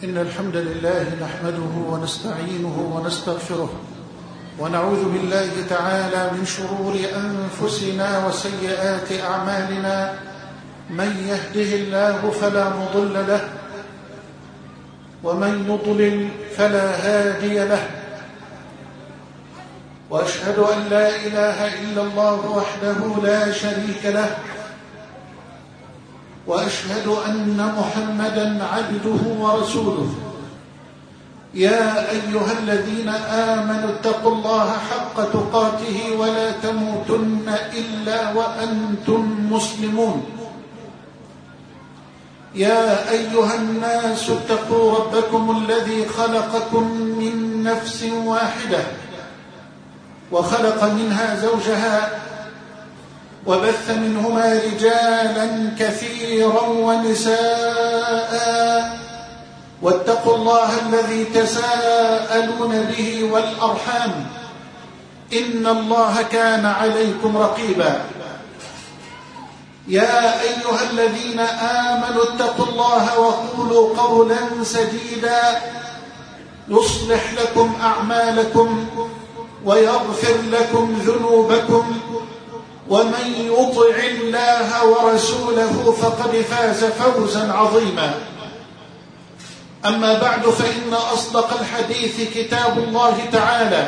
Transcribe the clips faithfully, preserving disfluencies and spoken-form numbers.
إن الحمد لله نحمده ونستعينه ونستغفره ونعوذ بالله تعالى من شرور أنفسنا وسيئات أعمالنا. من يهده الله فلا مضل له ومن يضلل فلا هادي له، وأشهد أن لا إله إلا الله وحده لا شريك له، وأشهد أن محمدًا عبده ورسوله. يا أيها الذين آمنوا اتقوا الله حق تقاته ولا تموتن إلا وأنتم مسلمون. يا أيها الناس اتقوا ربكم الذي خلقكم من نفس واحدة وخلق منها زوجها وبث منهما رجالا كثيرا ونساء، واتقوا الله الذي تساءلون به والأرحام إن الله كان عليكم رقيبا. يا أيها الذين آمنوا اتقوا الله وقولوا قولا سديدا يصلح لكم أعمالكم ويغفر لكم ذنوبكم، ومن يطع الله ورسوله فقد فاز فوزا عظيما. أما بعد، فإن أصدق الحديث كتاب الله تعالى،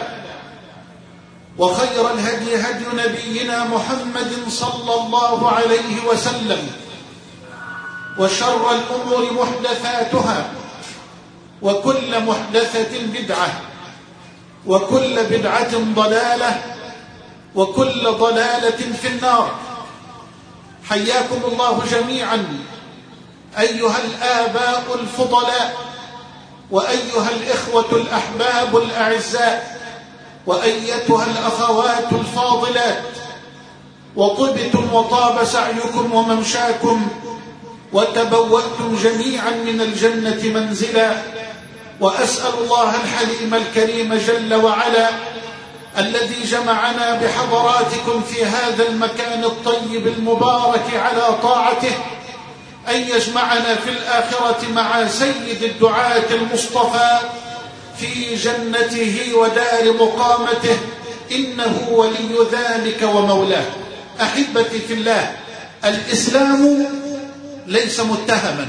وخير الهدي هدي نبينا محمد صلى الله عليه وسلم، وشر الأمور محدثاتها، وكل محدثة بدعة، وكل بدعة ضلالة، وكل ضلالة في النار. حياكم الله جميعا أيها الآباء الفضلاء، وأيها الإخوة الأحباب الأعزاء، وأيتها الأخوات الفاضلات، وطبتم وطاب سعيكم وممشاكم، وتبوأتم جميعا من الجنة منزلا. وأسأل الله الحليم الكريم جل وعلا الذي جمعنا بحضراتكم في هذا المكان الطيب المبارك على طاعته أن يجمعنا في الآخرة مع سيد الدعاة المصطفى في جنته ودار مقامته، إنه ولي ذلك ومولاه. أحبتي في الله، الإسلام ليس متهما،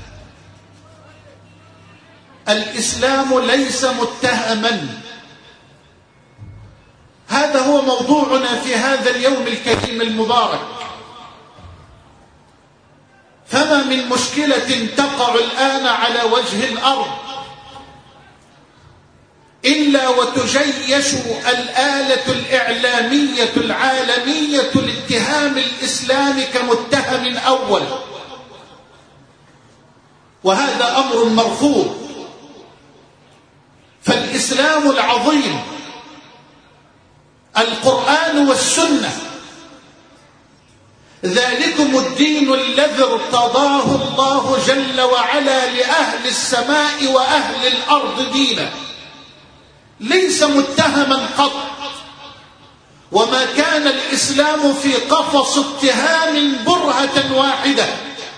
الإسلام ليس متهما. هذا هو موضوعنا في هذا اليوم الكريم المبارك. فما من مشكلة تقع الآن على وجه الأرض إلا وتجيش الآلة الإعلامية العالمية لاتهام الإسلام كمتهم أول، وهذا أمر مرفوض. فالإسلام العظيم القرآن والسنة ذلكم الدين الذي ارتضاه الله جل وعلا لأهل السماء وأهل الأرض دينا، ليس متهما قط. وما كان الإسلام في قفص اتهام برهة واحدة،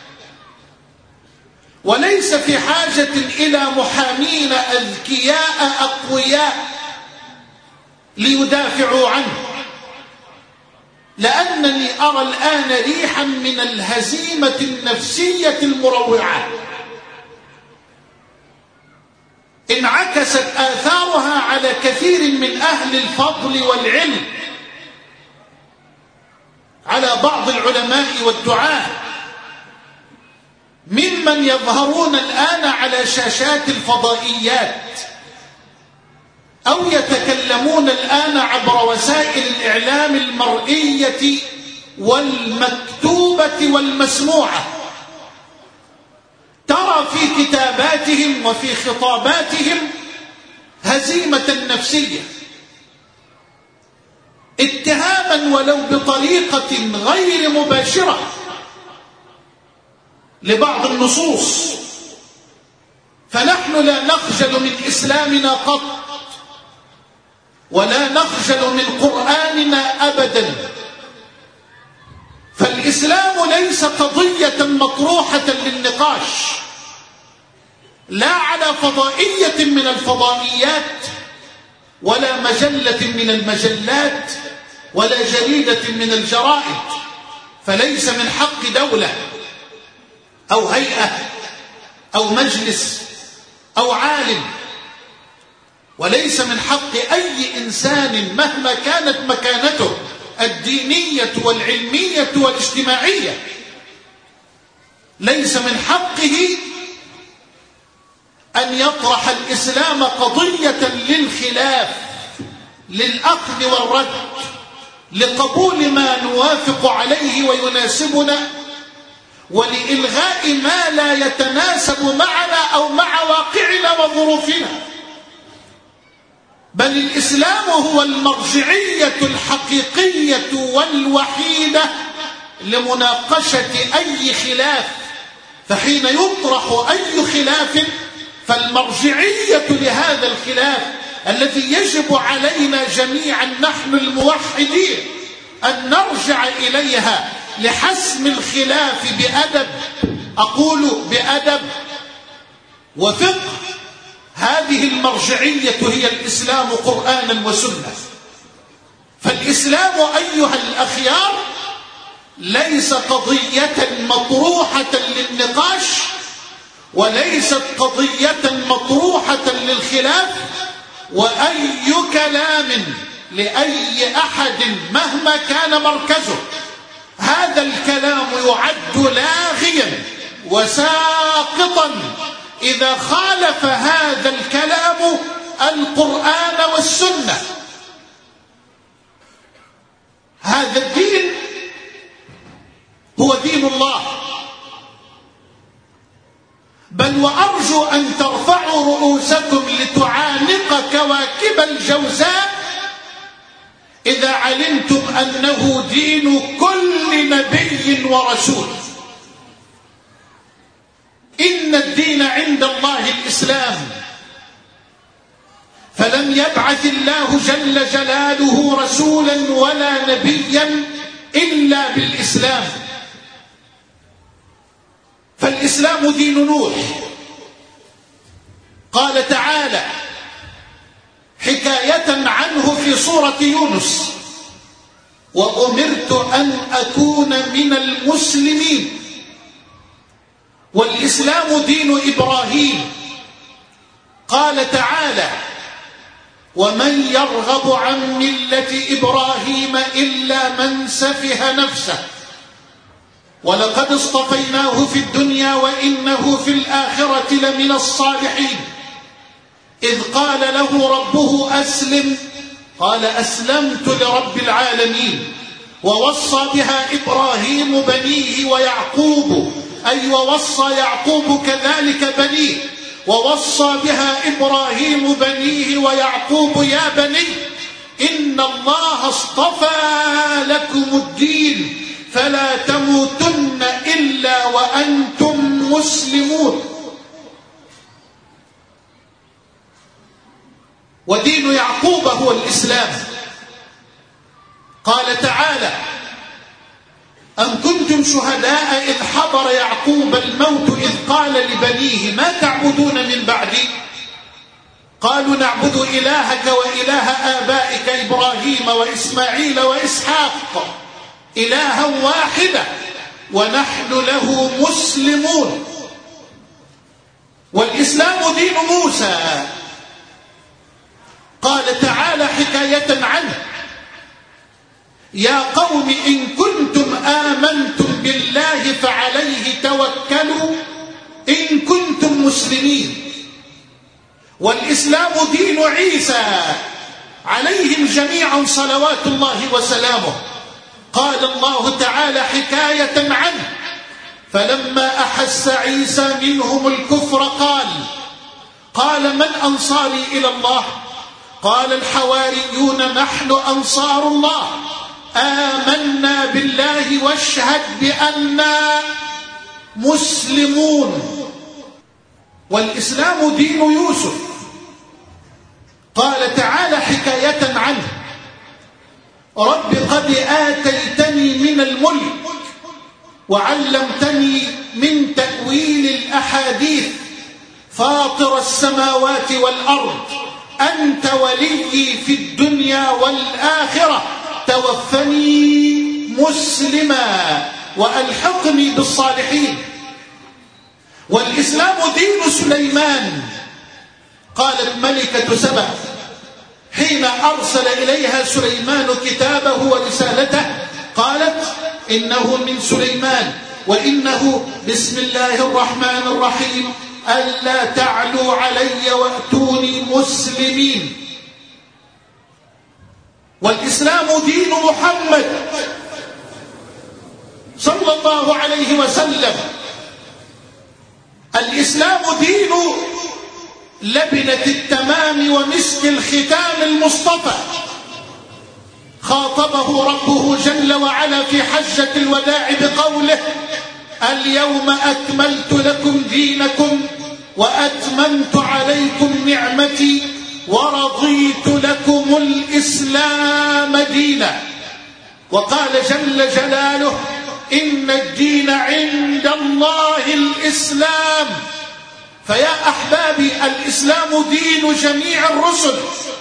وليس في حاجة إلى محامين أذكياء أقوياء ليدافعوا عنه، لأنني أرى الآن ريحا من الهزيمة النفسية المروعة انعكست آثارها على كثير من أهل الفضل والعلم، على بعض العلماء والدعاة ممن يظهرون الآن على شاشات الفضائيات أو يتكلمون الآن عبر وسائل الإعلام المرئية والمكتوبة والمسموعة. ترى في كتاباتهم وفي خطاباتهم هزيمة نفسية، اتهاما ولو بطريقة غير مباشرة لبعض النصوص. فنحن لا نخجل من إسلامنا قط، ولا نخجل من قرآننا أبدا. فالإسلام ليس قضية مطروحة للنقاش، لا على فضائية من الفضائيات ولا مجلة من المجلات ولا جريدة من الجرائد، فليس من حق دولة أو هيئة أو مجلس أو عالم، وليس من حق أي إنسان مهما كانت مكانته الدينية والعلمية والاجتماعية، ليس من حقه أن يطرح الإسلام قضية للخلاف، للأخذ والرد، لقبول ما نوافق عليه ويناسبنا، ولإلغاء ما لا يتناسب معنا أو مع واقعنا وظروفنا. بل الإسلام هو المرجعية الحقيقية والوحيدة لمناقشة أي خلاف، فحين يطرح أي خلاف فالمرجعية لهذا الخلاف الذي يجب علينا جميعا نحن الموحدين أن نرجع إليها لحسم الخلاف بأدب، أقول بأدب وفقه. هذه المرجعية هي الإسلام قرآنا وسنة. فالإسلام أيها الأخيار ليس قضية مطروحة للنقاش، وليست قضية مطروحة للخلاف، وأي كلام لأي أحد مهما كان مركزه هذا الكلام يعد لاغيا وساقطا إذا خالف هذا الكلام القرآن والسنة. هذا الدين هو دين الله. بل وأرجو أن ترفعوا رؤوسكم لتعانق كواكب الجوزاء إذا علمتم أنه دين كل نبي ورسول. إن الدين عند الله الإسلام، فلم يبعث الله جل جلاله رسولا ولا نبيا إلا بالإسلام. فالإسلام دين نوح. قال تعالى حكاية عنه في سورة يونس: وأمرت أن أكون من المسلمين. والإسلام دين إبراهيم. قال تعالى: ومن يرغب عن ملة إبراهيم إلا من سفه نفسه ولقد اصطفيناه في الدنيا وإنه في الآخرة لمن الصالحين. إذ قال له ربه أسلم قال أسلمت لرب العالمين. ووصى بها إبراهيم بنيه ويعقوب، أي ووصى يعقوب كذلك بنيه. ووصى بها إبراهيم بنيه ويعقوب يا بني إن الله اصطفى لكم الدين فلا تموتن إلا وأنتم مسلمون. ودين يعقوب هو الإسلام. قال تعالى: أم كنتم شهداء إذ حضر يعقوب الموت إذ قال لبنيه ما تعبدون من بعدي قالوا نعبد إلهك وإله آبائك إبراهيم وإسماعيل وإسحاق إلها واحدا ونحن له مسلمون. والإسلام دين موسى. قال تعالى حكاية عنه: يا قوم إن كنتم آمنتم بالله فعليه توكلوا إن كنتم مسلمين. والإسلام دين عيسى عليهم جميعا صلوات الله وسلامه. قال الله تعالى حكاية عنه: فلما أحس عيسى منهم الكفر قال قال من أنصاري إلى الله قال الحواريون نحن أنصار الله آمنا بالله واشهد بأننا مسلمون. والإسلام دين يوسف. قال تعالى حكاية عنه: رب قد آتيتني من الملك وعلمتني من تأويل الأحاديث فاطر السماوات والأرض أنت وليي في الدنيا والآخرة توفني مسلما وألحقني بالصالحين. والإسلام دين سليمان. قالت ملكة سبأ حين أرسل إليها سليمان كتابه ورسالته، قالت إنه من سليمان وإنه بسم الله الرحمن الرحيم ألا تعلوا علي وأتوني مسلمين. والإسلام دين محمد صلى الله عليه وسلم. الإسلام دين لبنة التمام ومسك الختام المصطفى. خاطبه ربه جل وعلا في حجة الوداع بقوله اليوم أكملت لكم دينكم وأتممت عليكم نعمتي ورضيت لكم الإسلام دينا. وقال جل جلاله إن الدين عند الله الإسلام. فيا أحبابي الإسلام دين جميع الرسل،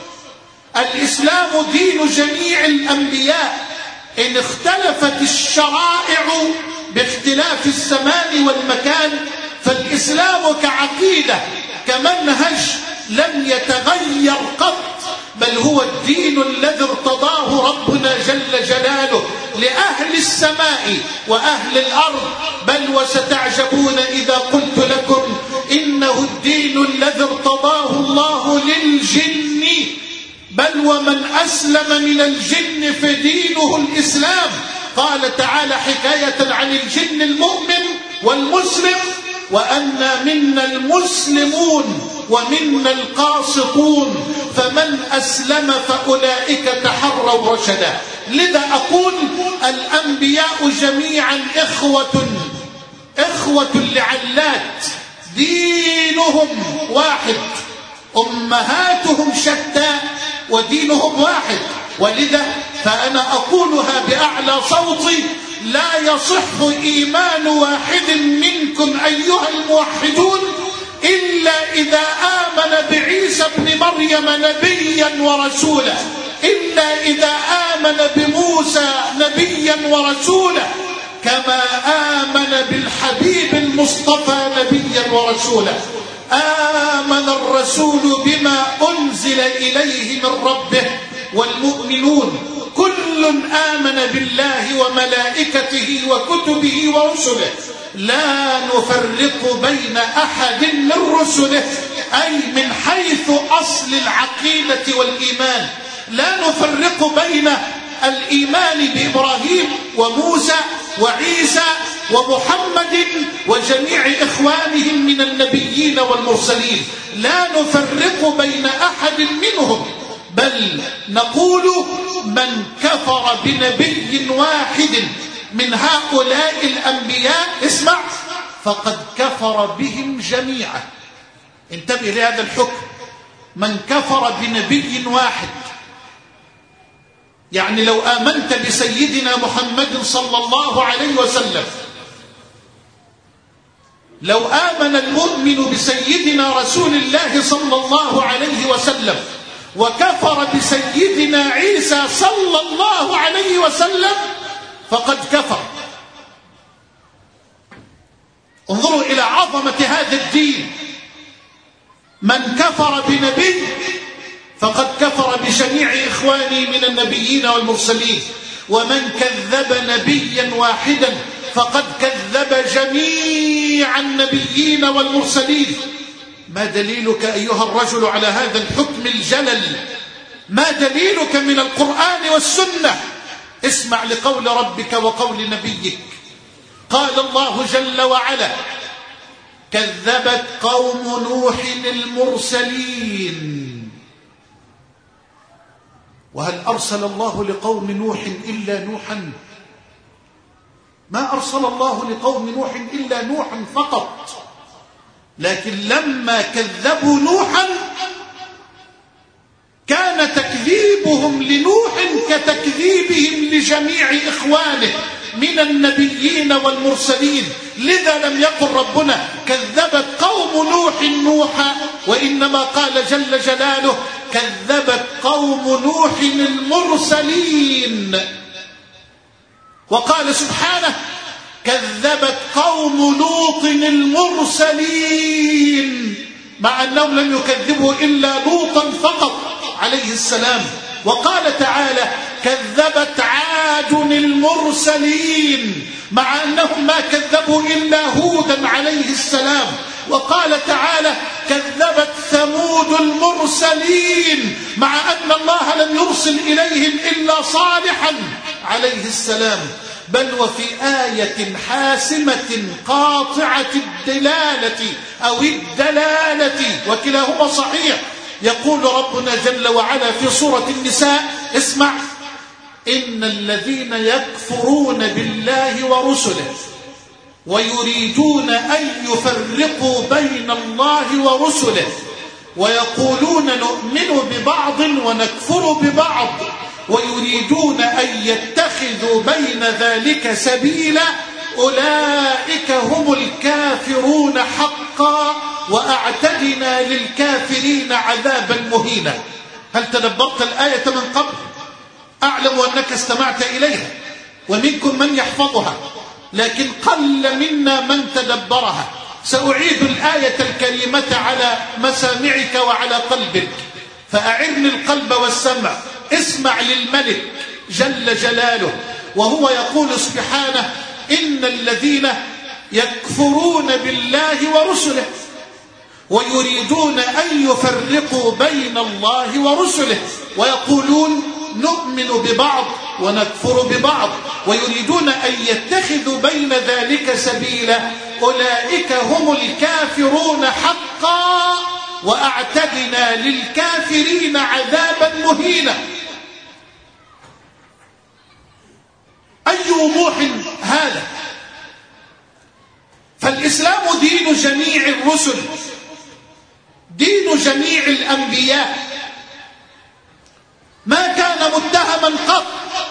الإسلام دين جميع الأنبياء. إن اختلفت الشرائع باختلاف الزمان والمكان فالإسلام كعقيدة كمنهج لم يتغير قط، بل هو الدين الذي ارتضاه ربنا جل جلاله لأهل السماء وأهل الأرض. بل وستعجبون إذا قلت لكم إنه الدين الذي ارتضاه الله للجن، بل ومن أسلم من الجن فدينه الإسلام. قال تعالى حكاية عن الجن المؤمن والمسلم وأنا منا المسلمون ومنا القاسطون فمن أسلم فأولئك تحروا رشدا. لذا أقول الأنبياء جميعا إخوة إخوة لعلات، دينهم واحد، أمهاتهم شتى ودينهم واحد. ولذا فأنا أقولها بأعلى صوتي لا يصح إيمان واحد منكم أيها الموحدون إلا إذا آمن بعيسى ابن مريم نبيا ورسولا، إلا إذا آمن بموسى نبيا ورسولا، كما آمن بالحبيب المصطفى نبيا ورسولا. آمن الرسول بما أنزل إليه من ربه والمؤمنون كل آمن بالله وملائكته وكتبه ورسله لا نفرق بين أحد من رسله، أي من حيث أصل العقيدة والإيمان لا نفرق بين الإيمان بإبراهيم وموسى وعيسى ومحمد وجميع إخوانهم من النبيين والمرسلين، لا نفرق بين أحد منهم، بل نقول من كفر بنبي واحد من هؤلاء الأنبياء اسمع فقد كفر بهم جميعا. انتبه لهذا الحكم، من كفر بنبي واحد، يعني لو آمنت بسيدنا محمد صلى الله عليه وسلم، لو آمن المؤمن بسيدنا رسول الله صلى الله عليه وسلم وكفر بسيدنا عيسى صلى الله عليه وسلم فقد كفر. انظروا إلى عظمة هذا الدين، من كفر بنبي فقد كفر بجميع إخواني من النبيين والمرسلين، ومن كذب نبيا واحدا فقد كذب جميع النبيين والمرسلين. ما دليلك أيها الرجل على هذا الحكم الجلل؟ ما دليلك من القرآن والسنة؟ اسمع لقول ربك وقول نبيك. قال الله جل وعلا كذبت قوم نوح المرسلين. وهل أرسل الله لقوم نوح إلا نوحا؟ ما أرسل الله لقوم نوح إلا نوحا فقط، لكن لما كذبوا نوحا كان تكذيبهم لنوح كتكذيبهم لجميع إخوانه من النبيين والمرسلين، لذا لم يقل ربنا كذبت قوم نوح نوحا، وإنما قال جل جلاله كذبت قوم نوح المرسلين. وقال سبحانه كذبت قوم لوط المرسلين، مع أنهم لم يكذبوا إلا لوطا فقط عليه السلام. وقال تعالى كذبت عاد المرسلين، مع أنهم ما كذبوا إلا هودا عليه السلام. وقال تعالى كذبت ثمود المرسلين، مع أن الله لم يرسل إليهم إلا صالحا عليه السلام. بل وفي آية حاسمة قاطعة الدلالة أو الدلالة، وكلاهما صحيح، يقول ربنا جل وعلا في سورة النساء، اسمع: إن الذين يكفرون بالله ورسله ويريدون أن يفرقوا بين الله ورسله ويقولون نؤمن ببعض ونكفر ببعض ويريدون أن يتخذوا بين ذلك سبيلا أولئك هم الكافرون حقا وأعتدنا للكافرين عذابا مهينا. هل تدبرت الآية من قبل؟ أعلم أنك استمعت إليها ومنكم من يحفظها، لكن قل منا من تدبرها. سأعيد الآية الكريمة على مسامعك وعلى قلبك، فأعرني القلب والسمع. اسمع للملك جل جلاله وهو يقول سبحانه: إن الذين يكفرون بالله ورسله ويريدون أن يفرقوا بين الله ورسله ويقولون نؤمن ببعض ونكفر ببعض ويريدون أن يتخذوا بين ذلك سبيلا أولئك هم الكافرون حقا وأعتدنا للكافرين عذابا مهينا. أي وضوح هذا! فالإسلام دين جميع الرسل، دين جميع الأنبياء، ما كان متهما قط.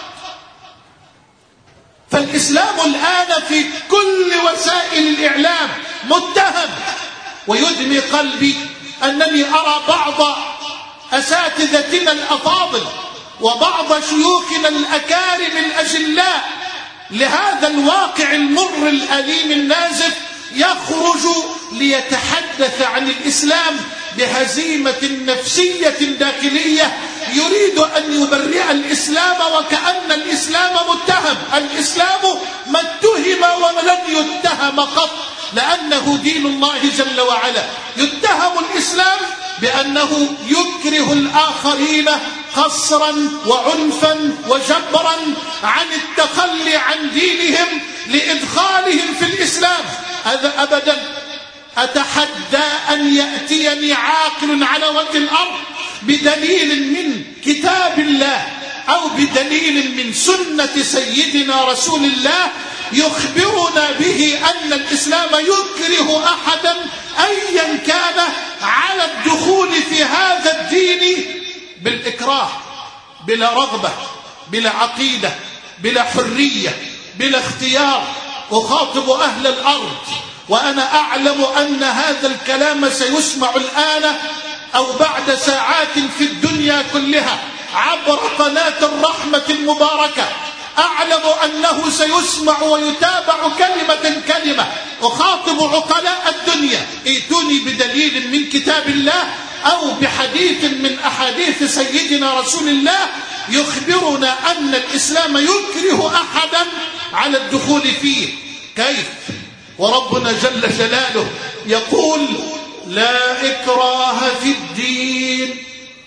فالإسلام الآن في كل وسائل الإعلام متهم. ويدمي قلبي أنني أرى بعض أساتذتنا الأفاضل وبعض شيوخنا الأكارم الأجلاء لهذا الواقع المر الأليم النازف يخرج ليتحدث عن الإسلام بهزيمة نفسية داخلية، يريد أن يبرئ الإسلام وكأن الإسلام متهم. الإسلام ما اتهم ولن يتهم قط، لأنه دين الله جل وعلا. يتهم الإسلام بأنه يكره الآخرين قصرا وعنفا وجبرا عن التخلي عن دينهم لإدخالهم في الإسلام. هذا أبدا. أتحدى أن يأتيني عاقل على وجه الأرض بدليل من كتاب الله أو بدليل من سنة سيدنا رسول الله يخبرنا به أن الإسلام يكره أحدا أيا كان على الدخول في هذا الدين بالإكراه، بلا رغبة، بلا عقيدة، بلا حرية، بلا اختيار. أخاطب أهل الأرض وأنا أعلم أن هذا الكلام سيسمع الآن أو بعد ساعات في الدنيا كلها عبر قناة الرحمة المباركة. أعلم أنه سيسمع ويتابع كلمة كلمة. أخاطب عقلاء الدنيا: ائتوني بدليل من كتاب الله أو بحديث من أحاديث سيدنا رسول الله يخبرنا أن الإسلام يكره أحدا على الدخول فيه. كيف وربنا جل جلاله يقول: لا إكراه في الدين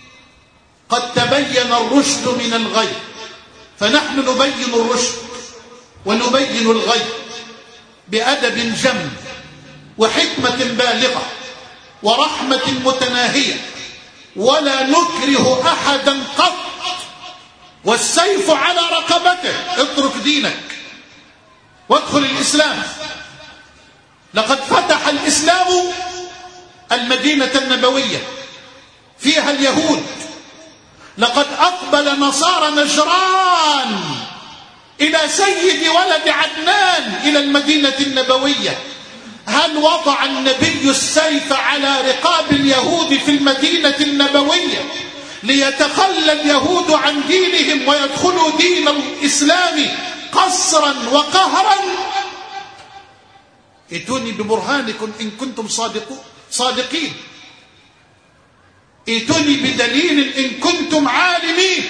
قد تبين الرشد من الغي. فنحن نبين الرشد ونبين الغي بأدب جم وحكمة بالغة ورحمة متناهية، ولا نكره أحدا قط، والسيف على رقبته. اترك دينك وادخل الإسلام. لقد فتح الإسلام المدينة النبوية، فيها اليهود. لقد أقبل نصارى نجران إلى سيد ولد عدنان إلى المدينة النبوية. هل وضع النبي السيف على رقاب اليهود في المدينة النبوية ليتخلى اليهود عن دينهم ويدخلوا دين الإسلام قسرا وقهرا؟ ائتوني ببرهانكم إن كنتم صادقين، ائتوني بدليل إن كنتم عالمين.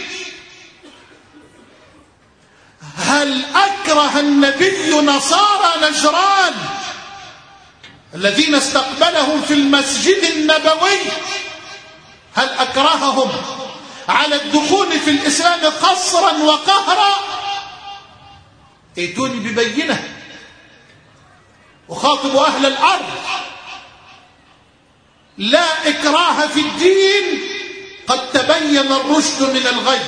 هل أكره النبي نصارى نجران الذين استقبلهم في المسجد النبوي؟ هل أكرههم على الدخول في الإسلام قسرا وقهرا؟ ائتوني ببينة. أخاطب أهل الأرض: لا إكراه في الدين، قد تبين الرشد من الغي،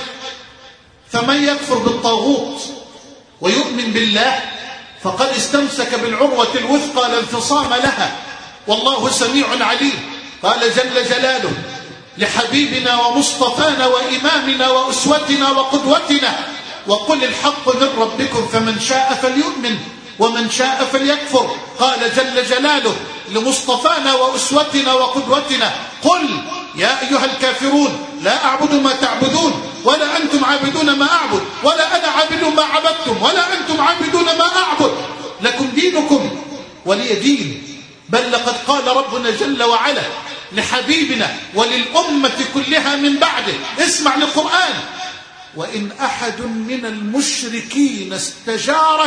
فمن يكفر بالطاغوت ويؤمن بالله فقد استمسك بالعروة الوثقى لا انفصام لها، والله سميع عليم. قال جل جلاله لحبيبنا ومصطفانا وإمامنا وأسوتنا وقدوتنا: وقل الحق من ربكم فمن شاء فليؤمن ومن شاء فليكفر. قال جل جلاله لمصطفانا وأسوتنا وقدوتنا: قل يا أيها الكافرون لا أعبد ما تعبدون ولا أنتم عابدون ما أعبد ولا أنا عابد ما عبدتم ولا أنتم عابدون ما أعبد، لكم دينكم ولي دين. بل لقد قال ربنا جل وعلا لحبيبنا وللأمة كلها من بعده: اسمع للقرآن: وإن أحد من المشركين استجارك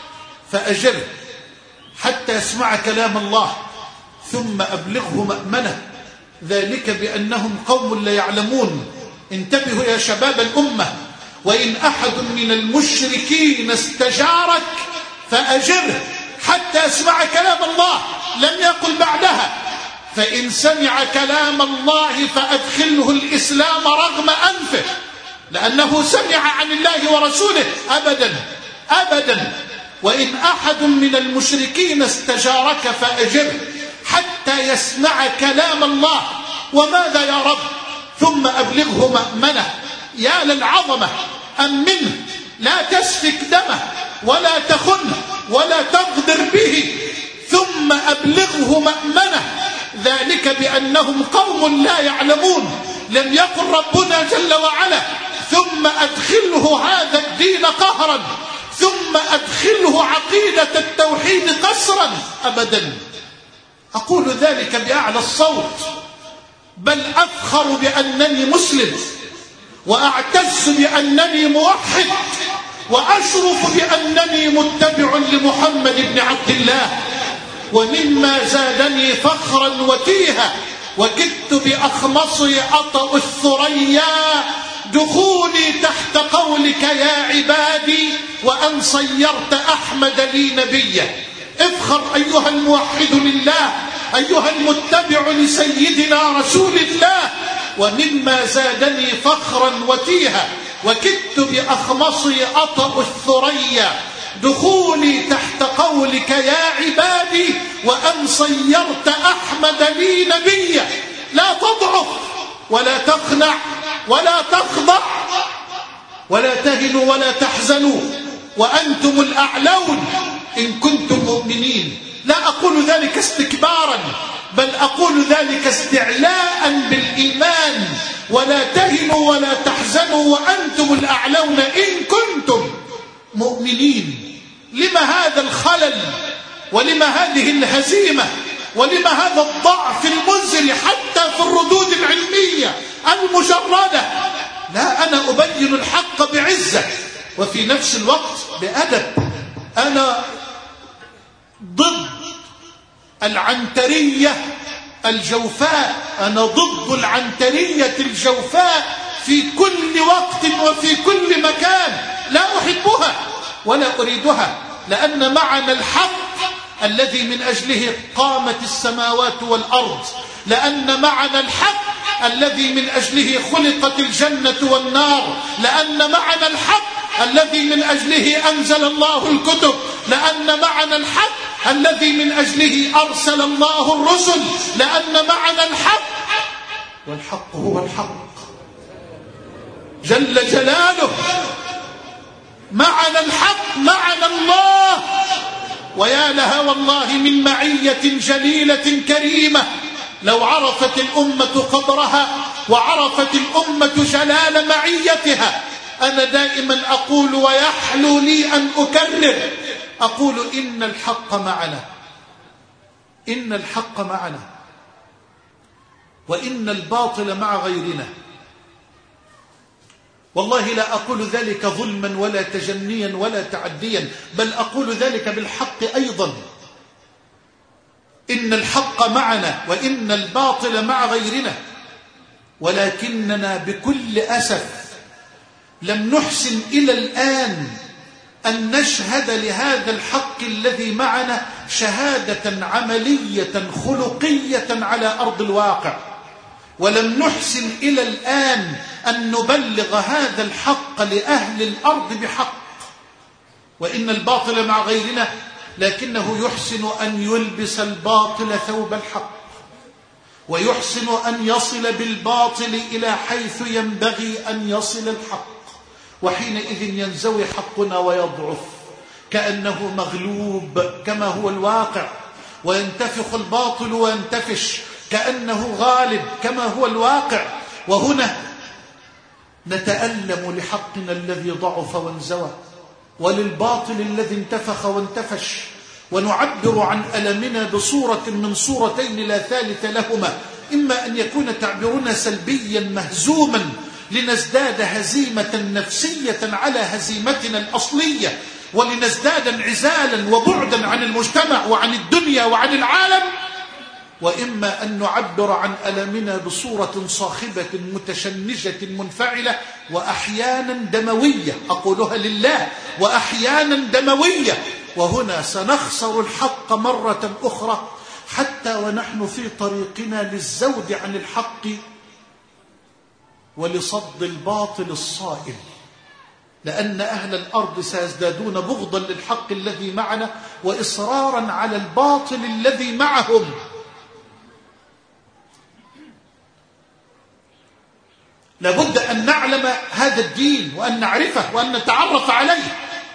فأجره حتى يسمع كلام الله ثم أبلغه مأمنه، ذلك بأنهم قوم لا يعلمون. انتبهوا يا شباب الأمة: وإن أحد من المشركين استجارك فأجره حتى يسمع كلام الله. لم يقل بعدها: فإن سمع كلام الله فأدخله الإسلام رغم أنفه لأنه سمع عن الله ورسوله. أبدا أبدا. وإن أحد من المشركين استجارك فأجره حتى يسمع كلام الله. وماذا يا رب؟ ثم أبلغه مأمنه. يا للعظمة، أمنه، لا تسفك دمه ولا تخنه ولا تغدر به، ثم أبلغه مأمنه، ذلك بأنهم قوم لا يعلمون. لم يقل ربنا جل وعلا: ثم أدخله هذا الدين قهرا، ثم أدخله عقيدة التوحيد قسرا. أبدا. أقول ذلك بأعلى الصوت، بل أفخر بأنني مسلم، وأعتز بأنني موحد، وأشرف بأنني متبع لمحمد بن عبد الله. ومما زادني فخرا وتيها وكدت بأخمصي أطأ الثريا دخولي تحت قولك يا عبادي وأن صيرت أحمد لي نبيا. افخر أيها الموحد لله، أيها المتبع لسيدنا رسول الله. ومما زادني فخرا وتيها وكدت بأخمصي أطأ الثريا دخولي تحت قولك يا عبادي وأن صيرت أحمد لي نبيا. لا تضعف ولا تخنع ولا تخضع ولا تهنوا ولا تحزنوا وأنتم الأعلون إن كنتم مؤمنين. لا أقول ذلك استكبارا، بل أقول ذلك استعلاء بالإيمان. ولا تهنوا ولا تحزنوا وأنتم الأعلون إن كنتم مؤمنين. لما هذا الخلل؟ ولما هذه الهزيمة؟ ولما هذا الضعف المنزل حتى في الردود العلمية المجردة؟ لا، أنا أبين الحق بعزة وفي نفس الوقت بأدب. أنا ضد العنترية الجوفاء، أنا ضد العنترية الجوفاء في كل وقت وفي كل مكان. لا أحبها ولا أريدها، لأن معنا الحق الذي من أجله قامت السماوات والأرض، لأن معنا الحق الذي من أجله خلقت الجنة والنار، لأن معنا الحق الذي من أجله أنزل الله الكتب، لأن معنا الحق الذي من أجله أرسل الله الرسل، لأن معنا الحق، والحق هو الحق جل جلاله. معنا الحق، معنا الله. ويا لها والله من معية جليلة كريمة لو عرفت الأمة قدرها وعرفت الأمة جلال معيتها. أنا دائما أقول ويحلو لي أن أكرر، أقول إن الحق معنا، إن الحق معنا، وإن الباطل مع غيرنا. والله لا أقول ذلك ظلما ولا تجنيا ولا تعديا، بل أقول ذلك بالحق أيضا. إن الحق معنا وإن الباطل مع غيرنا، ولكننا بكل أسف لم نحسن إلى الآن أن نشهد لهذا الحق الذي معنا شهادة عملية خلقية على أرض الواقع، ولم نحسن إلى الآن أن نبلغ هذا الحق لأهل الأرض بحق. وإن الباطل مع غيرنا، لكنه يحسن أن يلبس الباطل ثوب الحق، ويحسن أن يصل بالباطل إلى حيث ينبغي أن يصل الحق، وحينئذ ينزوي حقنا ويضعف كأنه مغلوب كما هو الواقع، وينتفخ الباطل وينتفش كأنه غالب كما هو الواقع. وهنا نتألم لحقنا الذي ضعف وانزوى، وللباطل الذي انتفخ وانتفش، ونعبر عن ألمنا بصورة من صورتين لا ثالث لهما: إما أن يكون تعبيرنا سلبيا مهزوما لنزداد هزيمة نفسية على هزيمتنا الأصلية، ولنزداد انعزالا وبعدا عن المجتمع وعن الدنيا وعن العالم، وإما أن نعبر عن ألمنا بصورة صاخبة متشنجة منفعلة، وأحيانا دموية، أقولها لله، وأحيانا دموية. وهنا سنخسر الحق مرة أخرى، حتى ونحن في طريقنا للزود عن الحق ولصد الباطل الصائل، لأن أهل الأرض سيزدادون بغضا للحق الذي معنا وإصرارا على الباطل الذي معهم. لابد أن نعلم هذا الدين، وأن نعرفه، وأن نتعرف عليه،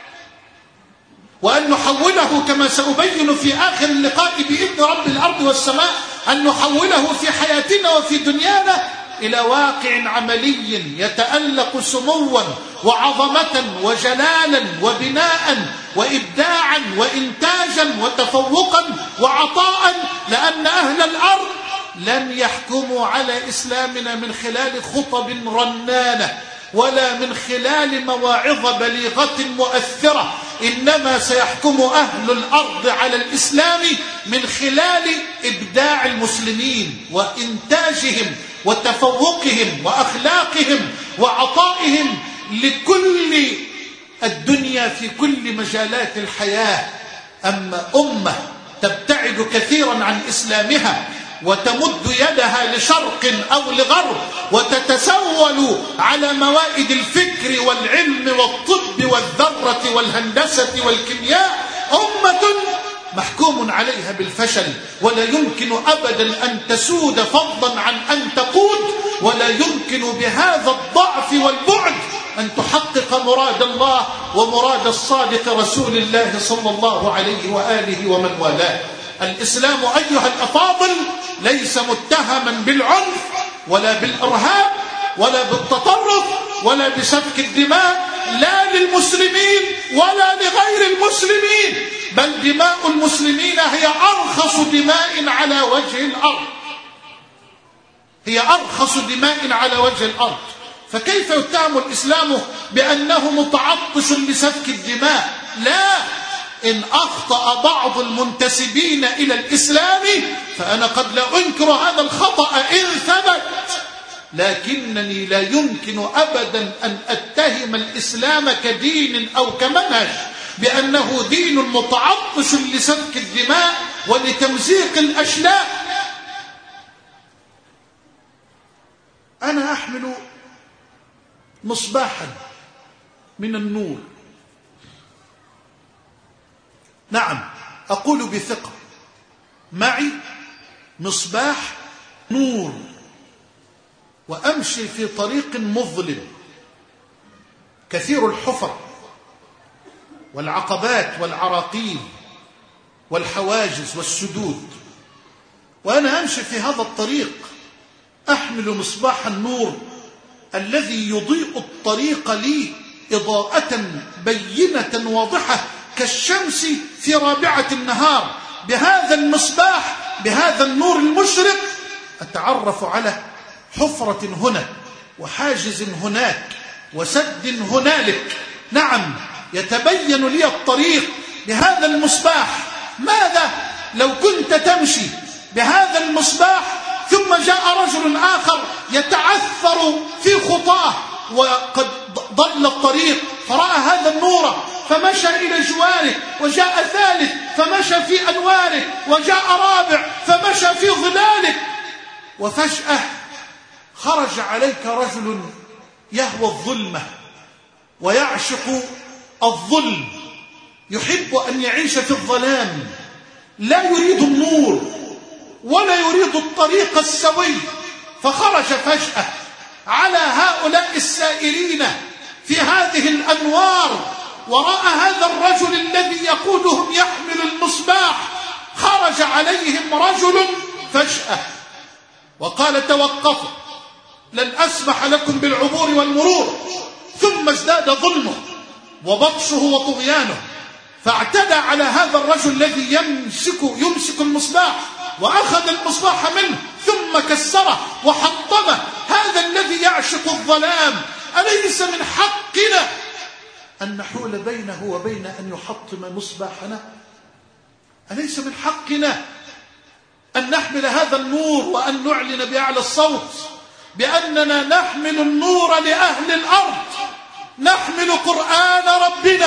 وأن نحوله كما سأبين في آخر اللقاء بإذن رب الأرض والسماء، أن نحوله في حياتنا وفي دنيانا إلى واقع عملي يتألق سموا وعظمة وجلالا وبناء وإبداعا وإنتاجا وتفوقا وعطاء، لأن أهل الأرض لن يحكموا على إسلامنا من خلال خطب رنانة ولا من خلال مواعظ بليغة مؤثرة، إنما سيحكم أهل الأرض على الإسلام من خلال إبداع المسلمين وإنتاجهم وتفوقهم وأخلاقهم وعطائهم لكل الدنيا في كل مجالات الحياة. أما أمة تبتعد كثيرا عن إسلامها وتمد يدها لشرق أو لغرب وتتسول على موائد الفكر والعلم والطب والذرة والهندسة والكيمياء، أمة محكوم عليها بالفشل، ولا يمكن أبدا أن تسود فضلا عن أن تقود، ولا يمكن بهذا الضعف والبعد أن تحقق مراد الله ومراد الصادق رسول الله صلى الله عليه وآله ومن والاه. الإسلام أيها الأفاضل ليس متهما بالعنف ولا بالإرهاب ولا بالتطرف ولا بسفك الدماء، لا للمسلمين ولا لغير المسلمين، بل دماء المسلمين هي أرخص دماء على وجه الأرض، هي أرخص دماء على وجه الأرض. فكيف يتهم الإسلام بأنه متعطش لسفك الدماء؟ لا، إن أخطأ بعض المنتسبين إلى الإسلام فأنا قد لا أنكر هذا الخطأ إن ثبت، لكنني لا يمكن أبدا أن أتهم الإسلام كدين أو كمنهج بأنه دين متعطش لسفك الدماء ولتمزيق الأشلاء. أنا أحمل مصباحا من النور، نعم أقول بثقة، معي مصباح نور، وأمشي في طريق مظلم كثير الحفر والعقبات والعراقيل والحواجز والسدود، وأنا أمشي في هذا الطريق أحمل مصباح النور الذي يضيء الطريق لي إضاءة بينة واضحة كالشمس في رابعة النهار. بهذا المصباح، بهذا النور المشرق، أتعرف على حفرة هنا وحاجز هناك وسد هنالك. نعم، يتبين لي الطريق بهذا المصباح. ماذا لو كنت تمشي بهذا المصباح ثم جاء رجل آخر يتعثر في خطاه وقد ضل الطريق فرأى هذا النور فمشى إلى جواره، وجاء ثالث فمشى في أنواره، وجاء رابع فمشى في ظلاله، وفجأة خرج عليك رجل يهوى الظلمة ويعشق الظلم، يحب أن يعيش في الظلام، لا يريد النور ولا يريد الطريق السوي. فخرج فجأة على هؤلاء السائرين في هذه الأنوار، ورأى هذا الرجل الذي يقودهم يحمل المصباح، خرج عليهم رجل فجأة وقال: توقفوا، لن أسمح لكم بالعبور والمرور. ثم ازداد ظلمه وبطشه وطغيانه، فاعتدى على هذا الرجل الذي يمسك يمسك المصباح، وأخذ المصباح منه ثم كسره وحطمه. هذا الذي يعشق الظلام، أليس من حقنا أن نحول بينه وبين أن يحطم مصباحنا؟ أليس من حقنا أن نحمل هذا النور وأن نعلن بأعلى الصوت بأننا نحمل النور لأهل الأرض، نحمل قرآن ربنا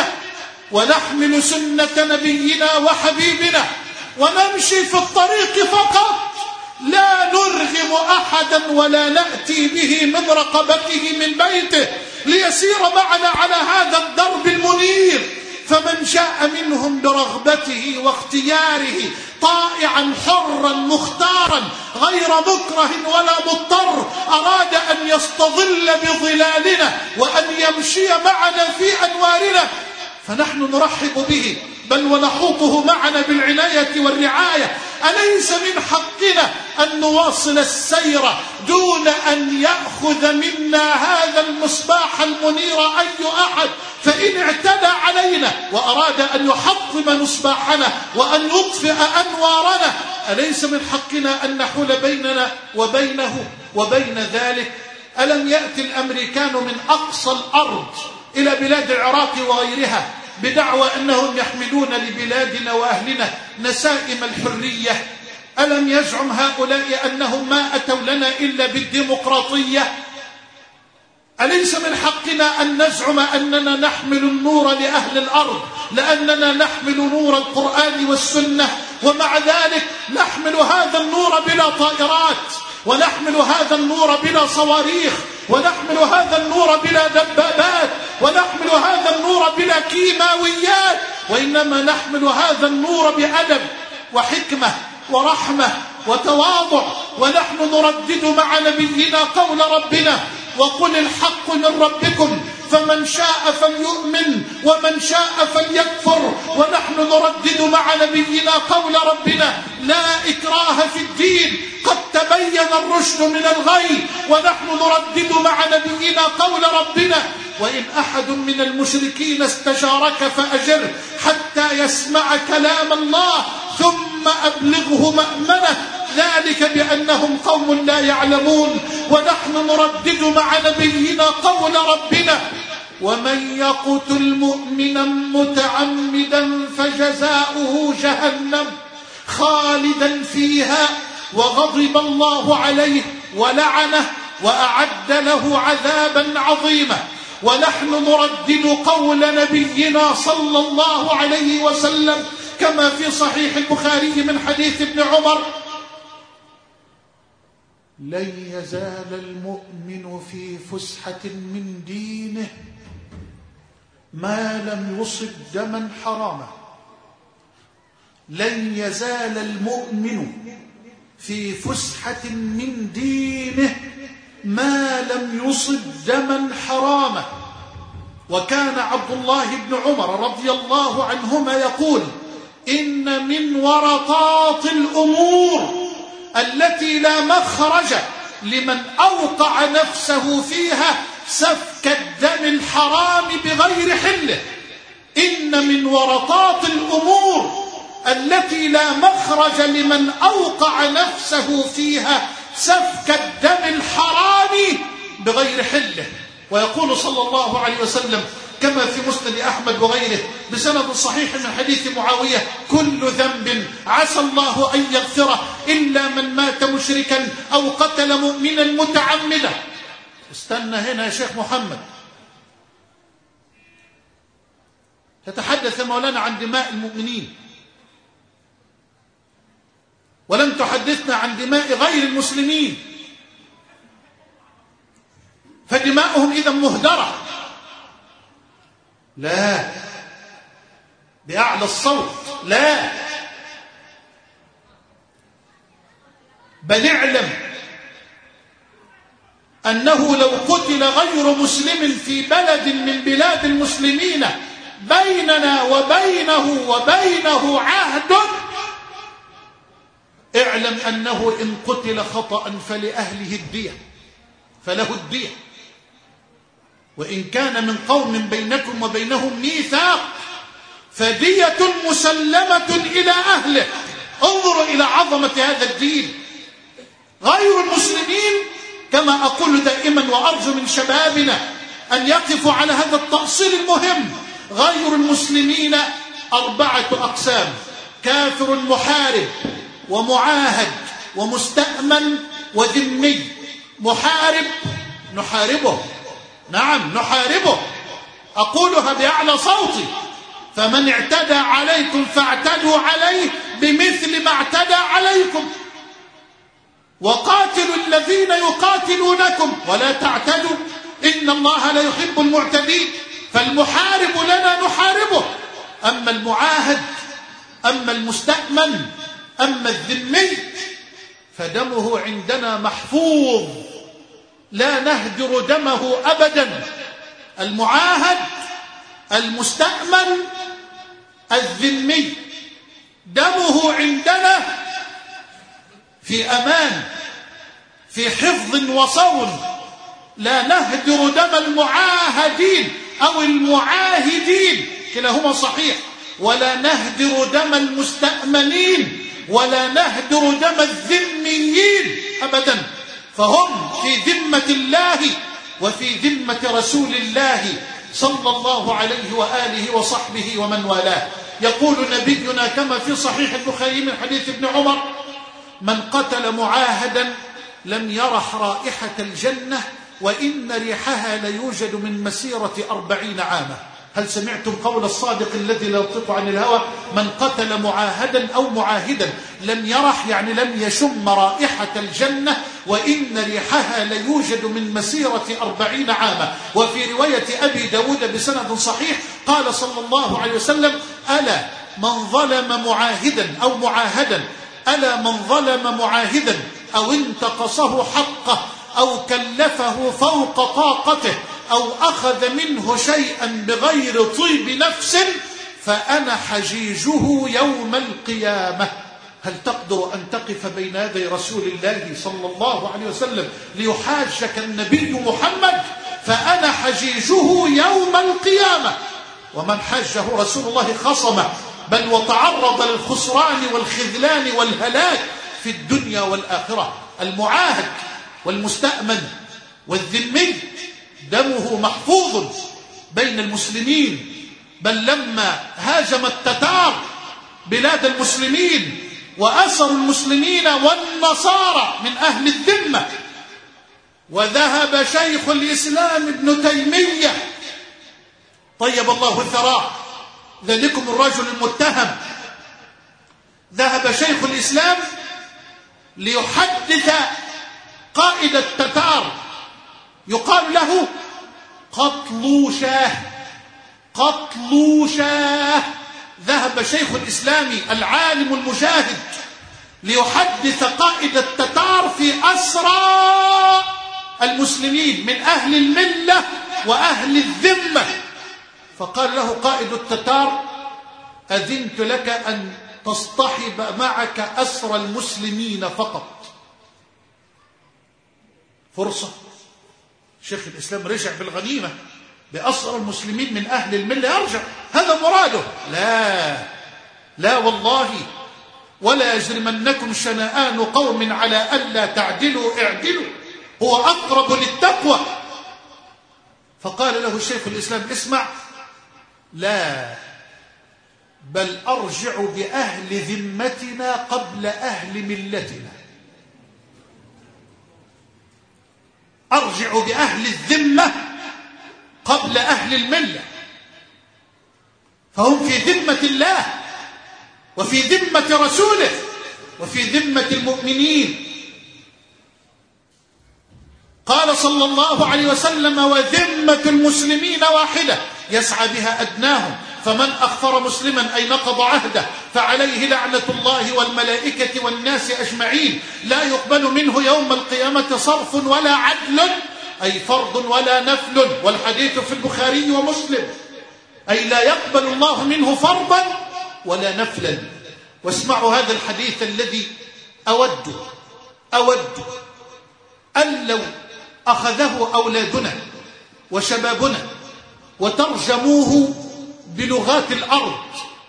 ونحمل سنة نبينا وحبيبنا، ونمشي في الطريق فقط، لا نرغم أحدا ولا نأتي به من رقبته من بيته ليسير معنا على هذا الدرب المنير. فمن شاء منهم برغبته واختياره طائعا حرا مختارا غير مكره ولا مضطر أراد أن يستظل بظلالنا وأن يمشي معنا في أنوارنا، فنحن نرحب به بل ونحوطه معنا بالعناية والرعاية. أليس من حقنا أن نواصل السير دون أن يأخذ منا هذا المصباح المنير أي أحد؟ فإن اعتدى علينا وأراد أن يحطم مصباحنا وأن يطفئ أنوارنا، أليس من حقنا أن نحول بيننا وبينه وبين ذلك؟ ألم يأتي الأمريكان من أقصى الأرض إلى بلاد العراق وغيرها بدعوى أنهم يحملون لبلادنا وأهلنا نسائم الحرية؟ ألم يزعم هؤلاء أنهم ما أتوا لنا إلا بالديمقراطية؟ أليس من حقنا أن نزعم أننا نحمل النور لأهل الأرض لأننا نحمل نور القرآن والسنة، ومع ذلك نحمل هذا النور بلا طائرات، ونحمل هذا النور بلا صواريخ، ونحمل هذا النور بلا دبابات، ونحمل هذا النور بلا كيماويات، وإنما نحمل هذا النور بأدب وحكمة ورحمة وتواضع، ونحن نردد مع نبينا قول ربنا: وقل الحق من ربكم فمن شاء فليؤمن ومن شاء فليكفر. ونحن نردد مع نبينا قول ربنا: لا إكراه في الدين قد تبين الرشد من الغي. ونحن نردد مع نبينا قول ربنا: وإن أحد من المشركين استجارك فأجره حتى يسمع كلام الله ثم أبلغه مأمنه، ذلك بأنهم قوم لا يعلمون. ونحن نردد مع نبينا قول ربنا: ومن يقتل مؤمنا متعمدا فجزاؤه جهنم خالدا فيها وغضب الله عليه ولعنه وأعد له عذابا عظيما. ونحن نردد قول نبينا صلى الله عليه وسلم كما في صحيح البخاري من حديث ابن عمر: لن يزال المؤمن في فسحة من دينه ما لم يصب دما حراما. لن يزال المؤمن في فسحة من دينه ما لم يصب دما حراما. وكان عبد الله بن عمر رضي الله عنهما يقول: إن من ورطات الأمور التي لا مخرج لمن أوقع نفسه فيها سفك الدم الحرام بغير حله. إن من ورطات الأمور التي لا مخرج لمن أوقع نفسه فيها سفك الدم الحرام بغير حله. ويقول صلى الله عليه وسلم كما في مسند أحمد وغيره بسند صحيح من حديث معاوية: كل ذنب عسى الله أن يغفره إلا من مات مشركا أو قتل مؤمنا متعمدا. استنى هنا يا شيخ محمد، تتحدث مولانا عن دماء المؤمنين ولم تحدثنا عن دماء غير المسلمين، فدماؤهم إذا مهدرة. لا، بأعلى الصوت، لا، بل اعلم أنه لو قتل غير مسلم في بلد من بلاد المسلمين بيننا وبينه وبينه عهد، اعلم أنه إن قتل خطأ فلأهله الدية، فله الدية. وإن كان من قوم بينكم وبينهم ميثاق فدية مسلمة إلى أهله. انظروا إلى عظمة هذا الدين. غير المسلمين كما أقول دائما وأرجو من شبابنا أن يقفوا على هذا التأصيل المهم، غير المسلمين أربعة أقسام: كافر محارب ومعاهد ومستأمن وذمي. محارب نحاربه، نعم نحاربه، أقولها بأعلى صوتي: فمن اعتدى عليكم فاعتدوا عليه بمثل ما اعتدى عليكم، وقاتلوا الذين يقاتلونكم ولا تعتدوا إن الله لا يحب المعتدين. فالمحارب لنا نحاربه. أما المعاهد، أما المستأمن، أما الذمي فدمه عندنا محفوظ، لا نهدر دمه أبدا. المعاهد، المستأمن، الذمي دمه عندنا في أمان، في حفظ وصون، لا نهدر دم المعاهدين أو المعاهدين، كلاهما صحيح، ولا نهدر دم المستأمنين ولا نهدر دم الذميين أبدا، فهم في ذمة الله وفي ذمة رسول الله صلى الله عليه وآله وصحبه ومن والاه. يقول نبينا كما في صحيح البخاري من حديث ابن عمر: من قتل معاهدا لم يرح رائحة الجنة وإن ريحها ليوجد من مسيرة أربعين عاما. هل سمعتم قول الصادق الذي لا ينطق عن الهوى؟ من قتل معاهدا أو معاهدا لم يرح، يعني لم يشم رائحة الجنة وإن ريحها ليوجد من مسيرة أربعين عاما. وفي رواية أبي داود بسند صحيح قال صلى الله عليه وسلم: ألا من ظلم معاهدا أو معاهدا ألا من ظلم معاهدا أو انتقصه حقه أو كلفه فوق طاقته أو أخذ منه شيئا بغير طيب نفس فأنا حجيجه يوم القيامة. هل تقدر أن تقف بين يدي رسول الله صلى الله عليه وسلم ليحاجك النبي محمد؟ فأنا حجيجه يوم القيامة. ومن حاجه رسول الله خصمه، بل وتعرض للخسران والخذلان والهلاك في الدنيا والآخرة. المعاهد والمستأمن والذمي دمه محفوظ بين المسلمين، بل لما هاجم التتار بلاد المسلمين وأسروا المسلمين والنصارى من أهل الذمة، وذهب شيخ الإسلام ابن تيمية طيب الله ثراه، ذلكم الرجل المتهم، ذهب شيخ الإسلام ليحدث قائد التتار يقال له قطلوشاه. قطلوشاه ذهب شيخ الإسلام العالم المجاهد ليحدث قائد التتار في أسرى المسلمين من أهل الملة وأهل الذمة، فقال له قائد التتار: أذنت لك أن تصطحب معك أسر المسلمين فقط. فرصة. شيخ الإسلام رجع بالغنيمة بأسر المسلمين من أهل الملة، يرجع، هذا مراده. لا لا والله، ولا يجرمنكم شنآن قوم على ألا تعدلوا اعدلوا هو أقرب للتقوى. فقال له شيخ الإسلام: اسمع، لا، بل أرجع بأهل ذمتنا قبل أهل ملتنا. أرجع بأهل الذمة قبل أهل الملة، فهم في ذمة الله وفي ذمة رسوله وفي ذمة المؤمنين. قال صلى الله عليه وسلم: وذمة المسلمين واحدة يسعى بها أدناهم، فمن أخفر مسلما أي نقض عهده فعليه لعنة الله والملائكة والناس أجمعين، لا يقبل منه يوم القيامة صرف ولا عدل، أي فرض ولا نفل، والحديث في البخاري ومسلم، أي لا يقبل الله منه فرضا ولا نفلا. واسمعوا هذا الحديث الذي أود أود أن لو أخذه أولادنا وشبابنا وترجموه بلغات الأرض